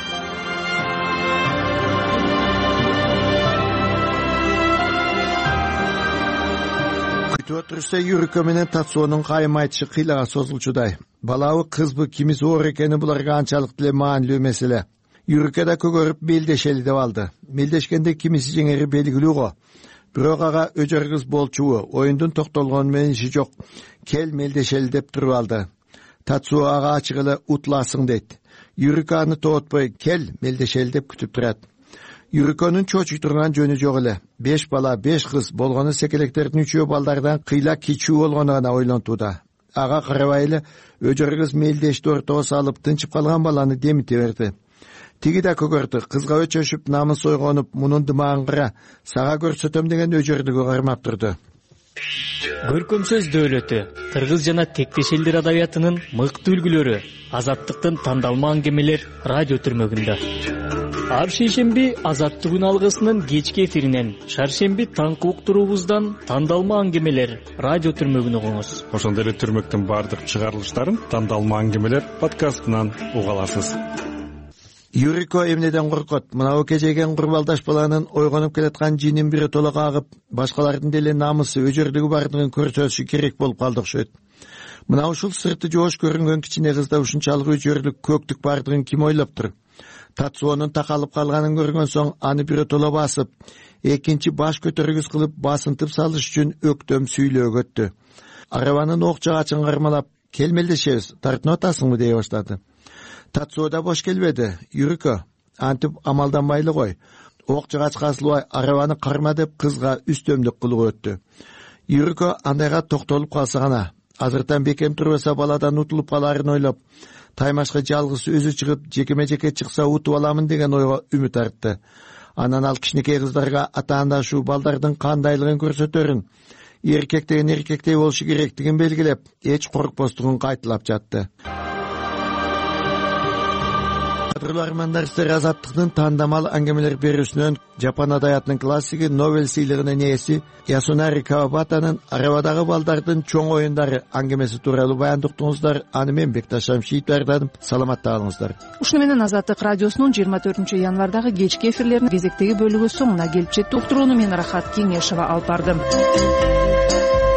Күтүп отурса Юрико менен Тацуонун кайым айтышы кыйлага созулчудай. Балабы кызбы кимиси оор экени буларга анчалык деле маанилүү маселе. Юрико да көгөрүп белдешели деп алды. Белдешкенде кимиси жеңери белгилүү го. Бирок ага өжөр кыз болчубу, оюндун токтолгону менен иши жок. Кел мелдешели деп туруп алды. Тацуо ага ачык эле утуласың дейт. Юрико аны тоотпой кел мелдешели деп күтүп турат. Юриконун чочуй турган жөнү жок эле. Беш бала, беш кыз болгону секелектердин үчөө балдардан кыйла кичүү болгону гана ойлонтууда. ага карабай эле өжөр кыз мелдешти ортого салып тынчып калган баланы демите берди. Тиги да көгөрдү, кызга өчөшүп намыс ойгонуп, мунун дымагын кыра, сага көрсөтөм деген өжөрдүгү кармап турду. Көркөм сөз дөөлөтү, кыргыз жана тектеш элдер адабиятынын мыкты үлгүлөрү, азаттыктын тандалма аңгемелер радио түрмөгүндө. Ар шейшемби Азаттык күн алгысынын кечки эфиринен, шаршемби таңкы уктуруубуздан тандалма аңгемелер радио түрмөгүн угуңуз. Ошондой эле түрмөктүн баардык чыгарылыштарын тандалма аңгемелер подкастынан уга аласыз. Юрико эмнеден коркот? Мынау кежеген курбалдаш баланын ойгонуп келаткан жинин бири толо кагып, башкалардын деле намысы, өжөрдүгү бардыгын көрсөтүшү керек болуп калды окшойт. Мына ушул сырты жоош көрүнгөн кичине кызда ушунчалык өжөрлүк көктүк бардыгын ким ойлоптур? Татсуонун такалып калганын көргөн соң аны бири толо басып, экинчи баш көтөргүс кылып басынтып салыш үчүн өктөм сүйлөөгө өттү. Арабанын ок жагачын кармалап, келмелдешебиз, тартынып атасыңбы дей баштады. Татсуо да бош келбеди. Юрико, антип амалданбайлы кой. Ок жагачка асылбай арабаны карма деп кызга үстөмдүк кылып өттү. Юрико андайга токтолуп калса гана, азыртан бекем турбаса баладан утулуп каларын ойлоп, таймашка жалгыз өзү чыгып, жекеме-жеке чыкса утуп аламын деген ойго үмүт артты. Анан ал кичинекей кыздарга атаанда ушул балдардын кандайлыгын көрсөтөрүн, эркек деген эркектей болушу керектигин белгилеп, эч коркпостугун кайталап жатты. Кадрлармандар сіздер Азаттыктын тандамал аңгемелер берүүсүнөн Жапон адабиятынын классиги Нобель сыйлыгынын ээси Ясунари Кавабатанын Арабадагы балдардын чоң оюндары аңгемеси тууралуу баяндыктыңыздар. Аны мен Бекташ Шамшиев даярдадым. Саламатта калыңыздар. Ушуну менен Азаттык радиосунун жыйырма төртүнчү январдагы кечки эфирлеринин кезектеги бөлүгү соңуна келип жетти. Уктурууну мен Рахат Кеңешова алып бардым.